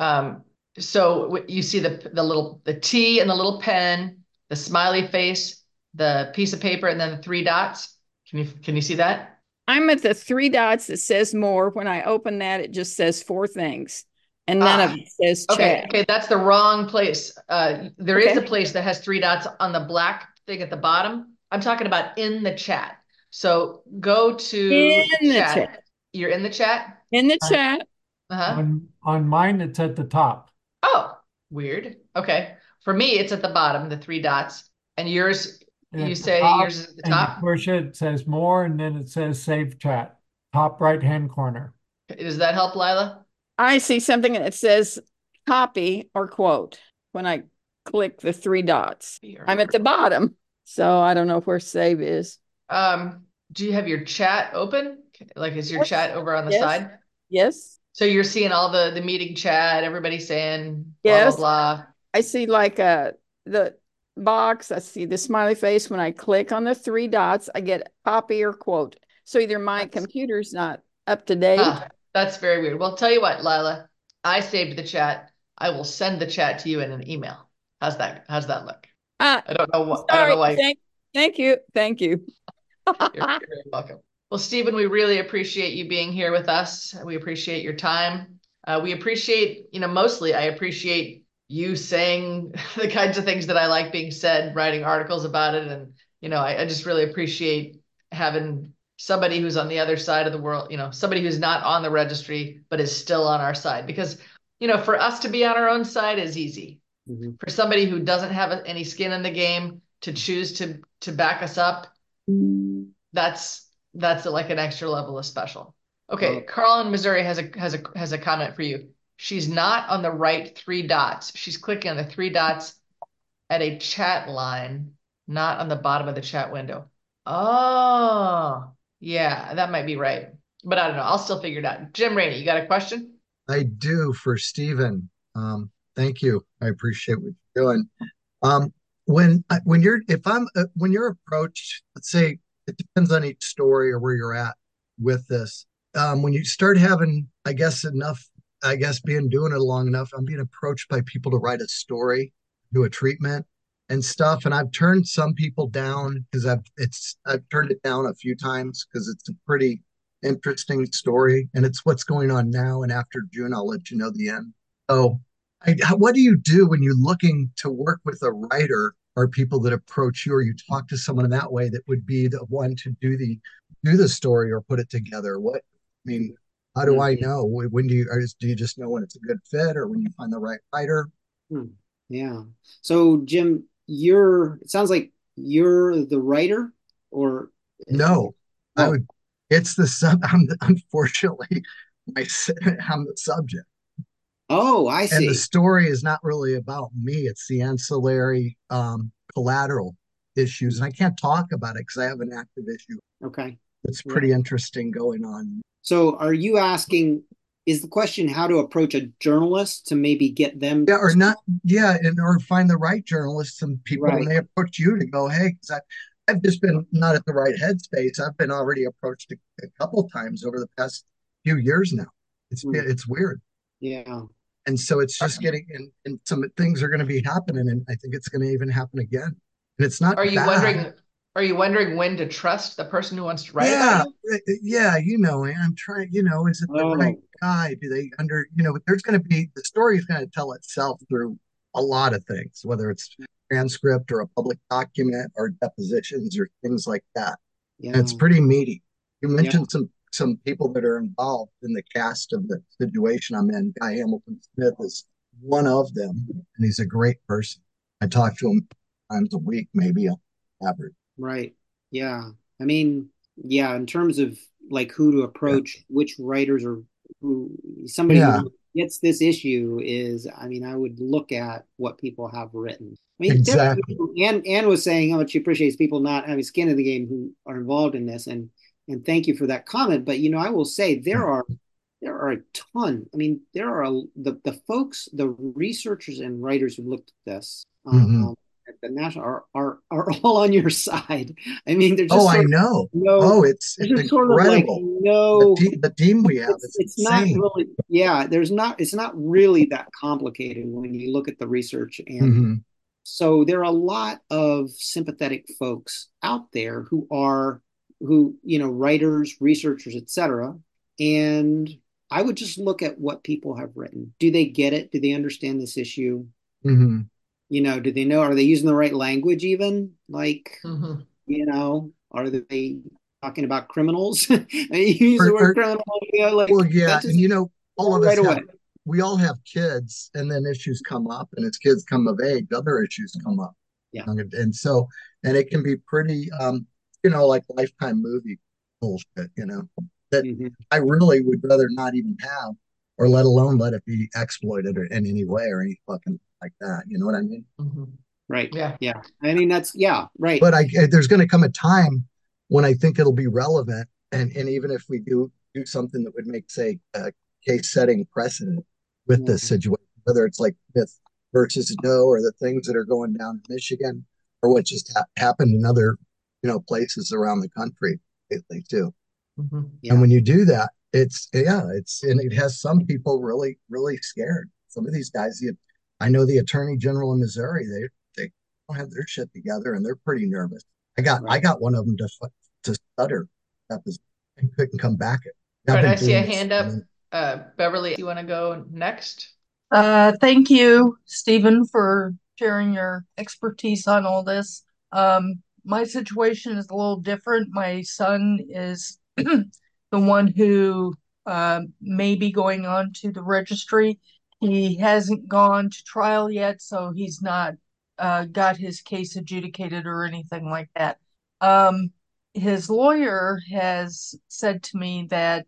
So you see the T and the little pen, the smiley face, the piece of paper, and then the 3 dots. Can you see that? I'm at the 3 dots that says more. When I open that, it just says 4 things. And none of it says chat. Okay, that's the wrong place. There is a place that has 3 dots on the black thing at the bottom. I'm talking about in the chat. So go to the chat. You're in the chat? In the chat. Uh-huh. On mine, it's at the top. Oh, weird. Okay. For me, it's at the bottom, the 3 dots. And yours, you say yours is at the top? And push it says more, and then it says save chat. Top right-hand corner. Does that help, Lila? I see something that says copy or quote when I click the 3 dots. I'm at the bottom, so I don't know where save is. Do you have your chat open? Like, is your chat over on the side? Yes. So you're seeing all the meeting chat, everybody saying blah, blah, blah. I see like the box. I see the smiley face. When I click on the 3 dots, I get copy or quote. So either my computer's not up to date. That's very weird. Well, tell you what, Lila, I saved the chat. I will send the chat to you in an email. How's that look? I don't know what. Sorry. I don't know why. Thank you. You're very welcome. Well, Stephen, we really appreciate you being here with us. We appreciate your time. We appreciate, mostly I appreciate you saying the kinds of things that I like being said, writing articles about it. And, I just really appreciate having somebody who's on the other side of the world, somebody who's not on the registry, but is still on our side. Because, for us to be on our own side is easy. Mm-hmm. For somebody who doesn't have any skin in the game to choose to back us up, that's like an extra level of special. Okay, Carl in Missouri has a comment for you. She's not on the right 3 dots. She's clicking on the 3 dots at a chat line, not on the bottom of the chat window. Oh, yeah, that might be right. But I don't know. I'll still figure it out. Jim Rainey, you got a question? I do for Stephen. Thank you. I appreciate what you're doing. When you're approached, let's say it depends on each story or where you're at with this. When you start having, being doing it long enough, I'm being approached by people to write a story, do a treatment and stuff. And I've turned some people down because I've turned it down a few times because it's a pretty interesting story and it's what's going on now. And after June, I'll let you know the end. So what do you do when you're looking to work with a writer or people that approach you or you talk to someone in that way that would be the one to do the story or put it together? How do I know? When do you just know when it's a good fit or when you find the right writer? Yeah. So Jim, it sounds like you're the writer or no. It's unfortunately I'm the subject. Oh, I see. And the story is not really about me. It's the ancillary collateral issues. And I can't talk about it because I have an active issue. Okay. It's pretty interesting going on. So are you asking, is the question how to approach a journalist to maybe get them? Yeah, or not. Yeah, or find the right journalists and people when they approach you to go, hey, because I've just been not at the right headspace. I've been already approached a couple times over the past few years now. It's weird. Yeah. And so it's just getting, and some things are going to be happening, and I think it's going to even happen again. And it's not. Are you wondering when to trust the person who wants to write about you? Yeah, I'm trying. Is it the right guy? Do they there's going to be the story is going to tell itself through a lot of things, whether it's transcript or a public document or depositions or things like that. And Yeah. it's pretty meaty. You Yeah. mentioned some people that are involved in the cast of the situation I'm in. Guy Hamilton Smith is one of them, and he's a great person. I talk to him times a week, maybe on average. Right. Yeah. I mean, yeah, in terms of like who to Yeah. approach, which writers or who somebody Yeah, who gets this issue is, I mean, I would look at what people have written. I mean, there, exactly. Anne was saying how much she appreciates people not having skin in the game who are involved in this, and thank you for that comment. But I will say there are a ton. I mean, there are the folks, the researchers and writers who looked at this. Hmm. At the national are all on your side. I mean, they're Oh, just I sort of know. no, Oh, there's it's just sort of like incredible. no, The team we have is it's not insane. really, yeah, it's not really that complicated when you look at the research. And Hmm. so there are a lot of sympathetic folks out there writers, researchers, etc. And I would just look at what people have written. Do they get it? Do they understand this issue? Hmm. Do they know, are they using the right language even? Like, Mhm. are they talking about criminals? I mean, you use the Or, word or criminal, like Well, yeah, that and just all of right us away. we all have kids, and then issues come up, and as kids come of age, other issues come up, Yeah. and so, and it can be pretty, like Lifetime movie bullshit, that Hmm. I really would rather not even have, or let alone let it be exploited or in any way or any fucking like that. You know what I mean? Mhm. Right. Yeah. Yeah. I mean, yeah, right. But there's going to come a time when I think it'll be relevant, and even if we do something that would make, say, a case-setting precedent with Yeah. this situation, whether it's like Smith versus Doe or the things that are going down in Michigan or what just happened in other, places around the country lately too. Mhm. And Yeah. when you do that, and it has some people really, really scared. Some of these guys, I know the Attorney General in Missouri, they don't have their shit together and they're pretty nervous. I Right. got one of them to stutter. That was I couldn't come back. All I've right, been I see a doing this. hand up. Beverly, you want to go next? Thank you, Stephen, for sharing your expertise on all this. My situation is a little different. My son is the one who may be going on to the registry. He hasn't gone to trial yet, so he's not got his case adjudicated or anything like that. His lawyer has said to me that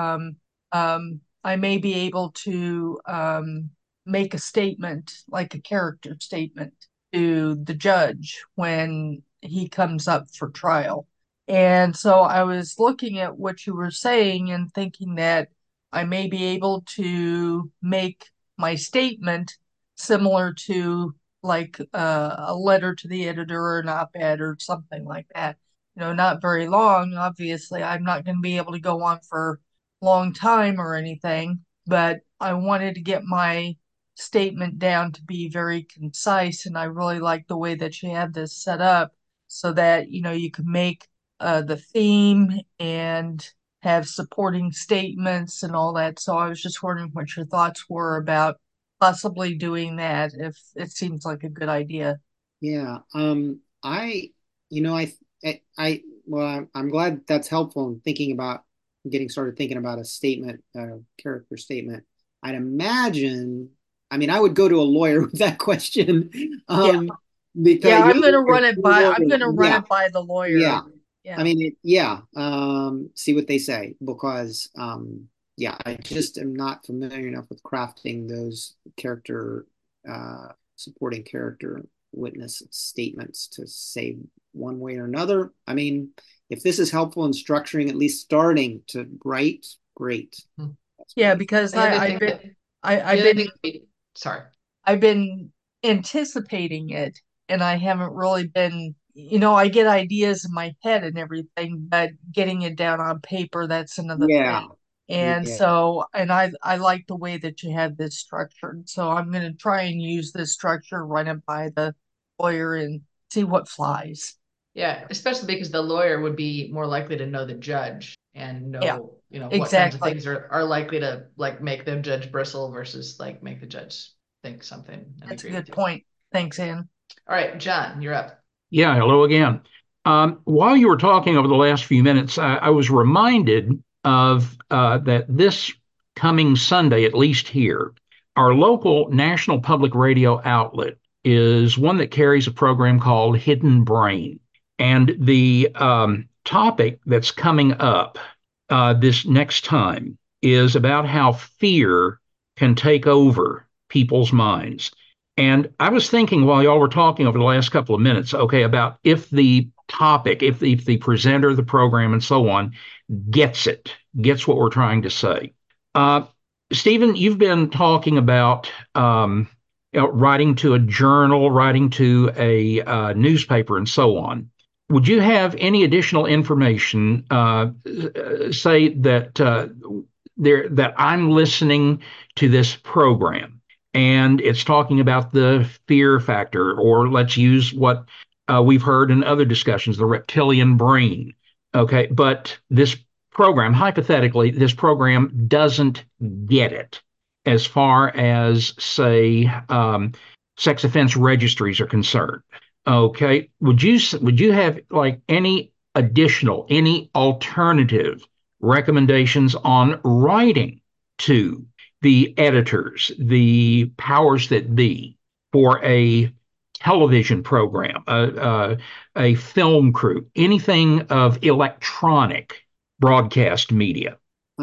I may be able to make a statement, like a character statement, to the judge when he comes up for trial. And so I was looking at what you were saying and thinking that I may be able to make my statement similar to like a letter to the editor or an op-ed or something like that. Not very long. Obviously, I'm not going to be able to go on for a long time or anything, but I wanted to get my statement down to be very concise, and I really like the way that you have this set up so that you can make the theme and have supporting statements and all that. So I was just wondering what your thoughts were about possibly doing that, if it seems like a good idea. Yeah. I, you know, well, I'm glad that's helpful in thinking about getting started thinking about a statement, character statement. I'd imagine, I mean, I would go to a lawyer with that question, Yeah, because yeah, I'm gonna run yeah, it by the lawyer. yeah. I Yeah. mean, yeah. See what they say because, yeah, I just am not familiar enough with crafting those supporting character witness statements to say one way or another. I mean, if this is helpful in structuring, at least starting to write, great. That's Yeah, great. because The other thing that I've the other been thing sorry. I've been anticipating it, and I haven't really been, I get ideas in my head and everything, but getting it down on paper, that's another Yeah, thing. And yeah, so, and I like the way that you have this structured. So I'm going to try and use this structure, run it by the lawyer and see what flies. Yeah, especially because the lawyer would be more likely to know the judge and Yeah, know, what kinds of exactly. things are likely to like make the judge bristle versus like make the judge think something and That's a agree with good you. point. Thanks, Ann. All right, John, you're up. Yeah, hello again. While you were talking over the last few minutes, I was reminded of that this coming Sunday, at least here, our local national public radio outlet is one that carries a program called Hidden Brain. And the topic that's coming up this next time is about how fear can take over people's minds. And I was thinking while y'all were talking over the last couple of minutes, okay, about if the topic, if the presenter, the program, and so on gets it, gets what we're trying to say. Uh, Stephen, you've been talking about writing to a journal, writing to a newspaper, and so on. Would you have any additional information? Say that that I'm listening to this program and it's talking about the fear factor, or let's use what we've heard in other discussions, the reptilian brain. Okay, but this program, hypothetically, this program doesn't get it as far as, say, sex offense registries are concerned. Okay, would you have like any alternative recommendations on writing to the editors, the powers that be for a television program, a film crew, anything of electronic broadcast media?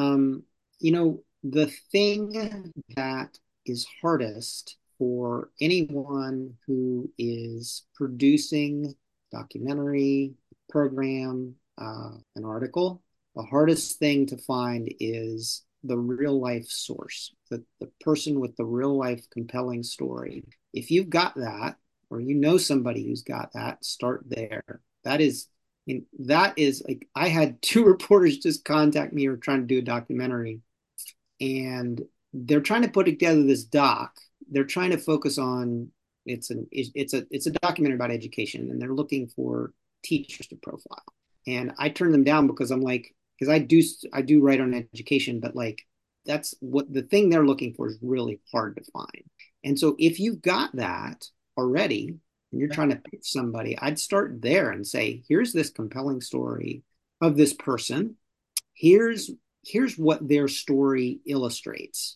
The thing that is hardest for anyone who is producing documentary, program, an article, the hardest thing to find is the real life source, the person with the real life compelling story. If you've got that, or you know somebody who's got that, start there. That is like, I had two reporters just contact me who are trying to do a documentary, and they're trying to put together this doc. They're trying to focus on it's a documentary about education, and they're looking for teachers to profile. And I turned them down because I'm like, because I do write on education, but like that's what the thing they're looking for is really hard to find. And so if you've got that already and you're trying to pitch somebody, I'd start there and say, here's this compelling story of this person. Here's what their story illustrates.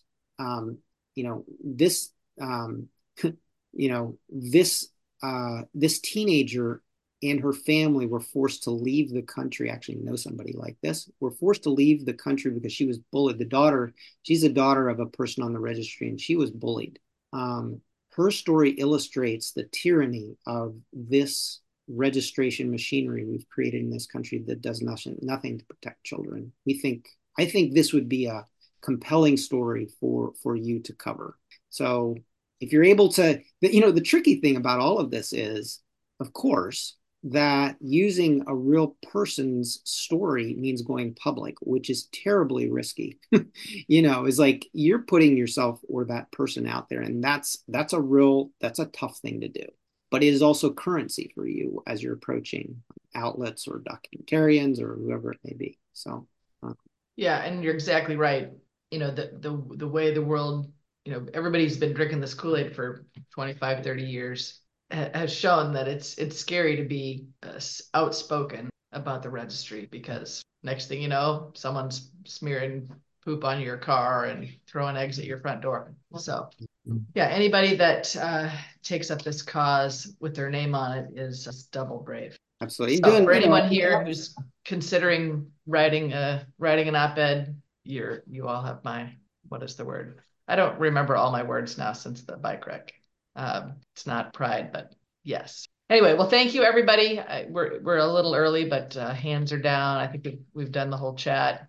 This this teenager and her family were forced to leave the country. Actually, know somebody like this. Were forced to leave the country because she was bullied. She's a daughter of a person on the registry, and she was bullied. Her story illustrates the tyranny of this registration machinery we've created in this country that does nothing to protect children. I think this would be a compelling story for you to cover. So if you're able to, the tricky thing about all of this is, of course, that using a real person's story means going public, which is terribly risky. It's like you're putting yourself or that person out there, and that's a tough thing to do. But it is also currency for you as you're approaching outlets or documentarians or whoever it may be. So yeah, and you're exactly right. The way the world, everybody's been drinking this Kool-Aid for 25, 30 years. Has shown that it's scary to be outspoken about the registry, because next thing you know, someone's smearing poop on your car and throwing eggs at your front door. So yeah, anybody that takes up this cause with their name on it is double brave. Absolutely. So for anyone here who's considering writing an op-ed, you all have what is the word? I don't remember all my words now since the bike wreck. It's not pride, but yes. Anyway, well, thank you, everybody. We're a little early, but hands are down. I think we've done the whole chat.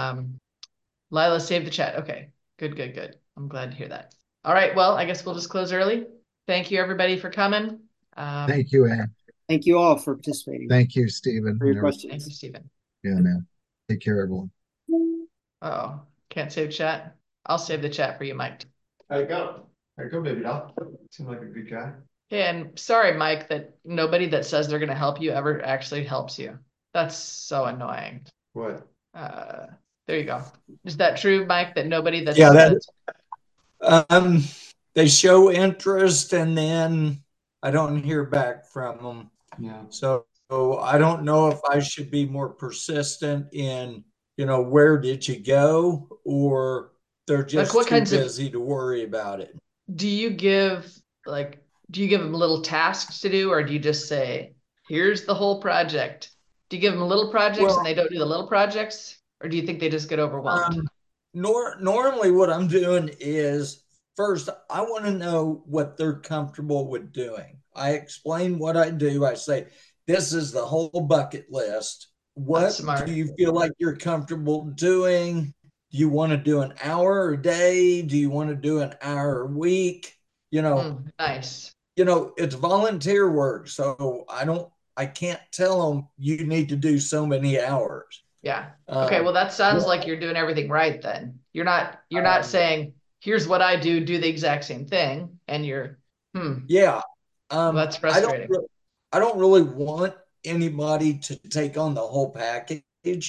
Lila, save the chat. Okay, good. I'm glad to hear that. All right, well, I guess we'll just close early. Thank you, everybody, for coming. Thank you, Ann. Thank you all for participating. Thank you, Stephen. For your questions. Thank you, Stephen. Yeah, man. Take care, everyone. Oh, can't save chat? I'll save the chat for you, Mike. There you go, baby doll. Seems like a good guy. Yeah, and sorry, Mike, that nobody that says they're going to help you ever actually helps you. That's so annoying. What? There you go. Is that true, Mike, that nobody that's... Yeah, they show interest and then I don't hear back from them. Yeah. So I don't know if I should be more persistent in, where did you go? Or they're Like just what too kinds of busy to worry about it. do you give do you give them little tasks to do, or do you just say, here's the whole project? Do you give them little projects and Well, they don't do the little projects? Or do you think they just get overwhelmed? Normally what I'm doing is first, I want to know what they're comfortable with doing. I explain what I do. I say, this is the whole bucket list. That's What do smart. you feel like you're comfortable doing? Do you want to do an hour a day? Do you want to do an hour a week? Nice. It's volunteer work. So I can't tell them you need to do so many hours. Yeah. Okay. Well, that sounds like you're doing everything right then. You're not saying, here's what I do the exact same thing. And Yeah. well, that's frustrating. I don't really want anybody to take on the whole package,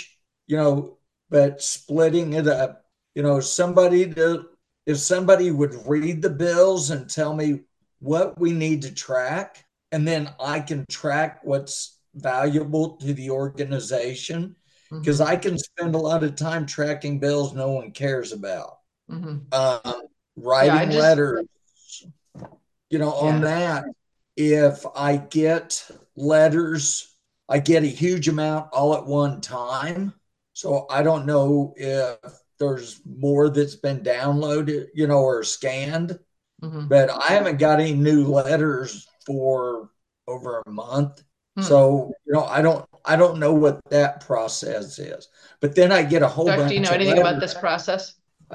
but splitting it up, if somebody would read the bills and tell me what we need to track, and then I can track what's valuable to the organization, because I can spend a lot of time tracking bills no one cares about. Writing letters, on that. If I get letters, I get a huge amount all at one time. So I don't know if there's more that's been downloaded, or scanned. But I haven't got any new letters for over a month. So, I don't know what that process is. But then I get a whole Chuck, bunch do you know of anything letters. about this process?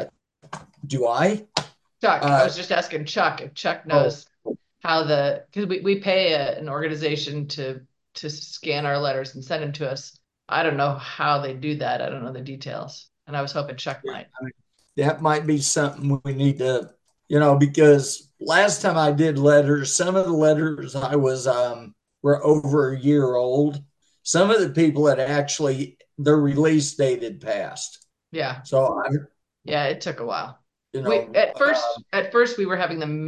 Do I? Chuck, I was just asking Chuck if Chuck knows how because we pay an organization to scan our letters and send them to us. I don't know how they do that. I don't know the details. And I was hoping Chuck might. That might be something we need to, because last time I did letters, some of the letters I was were over a year old. Some of the people had actually their release date had passed. Yeah. So yeah, it took a while. At first we were having them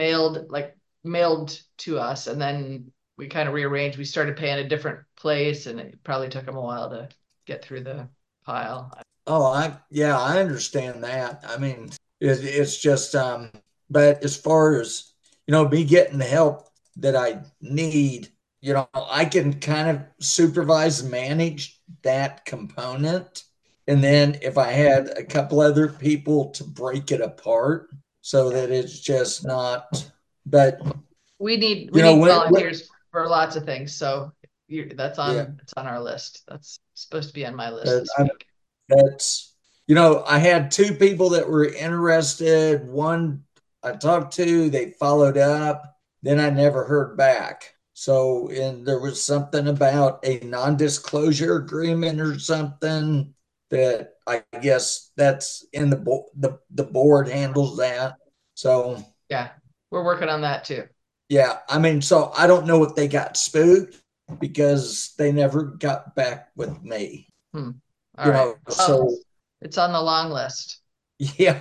mailed to us, and then we kind of rearranged. We started paying a different place, and it probably took them a while to get through the pile. I understand that. I mean, it's just but as far as me getting the help that I need, I can kind of supervise and manage that component. And then if I had a couple other people to break it apart so that it's just not, but we need volunteers for lots of things. So it's on our list. That's supposed to be on my list this week. That's, I had two people that were interested. One I talked to, they followed up, then I never heard back. So, and there was something about a non-disclosure agreement or something that I guess that's in the board handles that. So yeah, we're working on that too. Yeah, I mean, so I don't know if they got spooked because they never got back with me. All right. So it's on the long list. Yeah.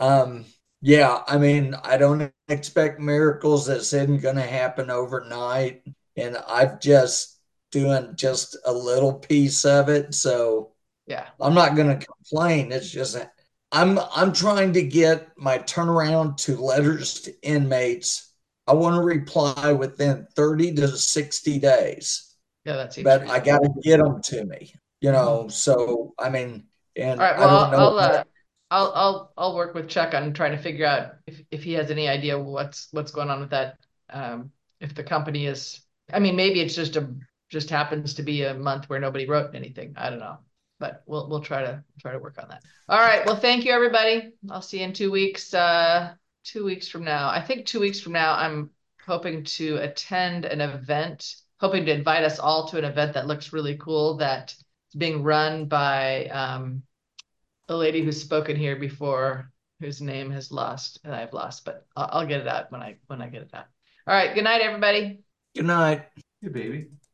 Yeah, I mean, I don't expect miracles. This isn't going to happen overnight. And I've just doing just a little piece of it. So yeah, I'm not going to complain. It's just I'm trying to get my turnaround to letters to inmates. I want to reply within 30 to 60 days. Yeah, that's but I got to get them to me, So I mean, and all right. well, I don't know. I'll work with Chuck on trying to figure out if he has any idea what's going on with that. If the company is, I mean, maybe it's just happens to be a month where nobody wrote anything. I don't know, but we'll try to work on that. All right. Well, thank you, everybody. I'll see you in 2 weeks. 2 weeks from now. I think 2 weeks from now, I'm hoping to attend an event, hoping to invite us all to an event that looks really cool, that's being run by a lady who's spoken here before, whose name I've lost, but I'll get it out when I get it out. All right. Good night, everybody. Good night. Hey, baby.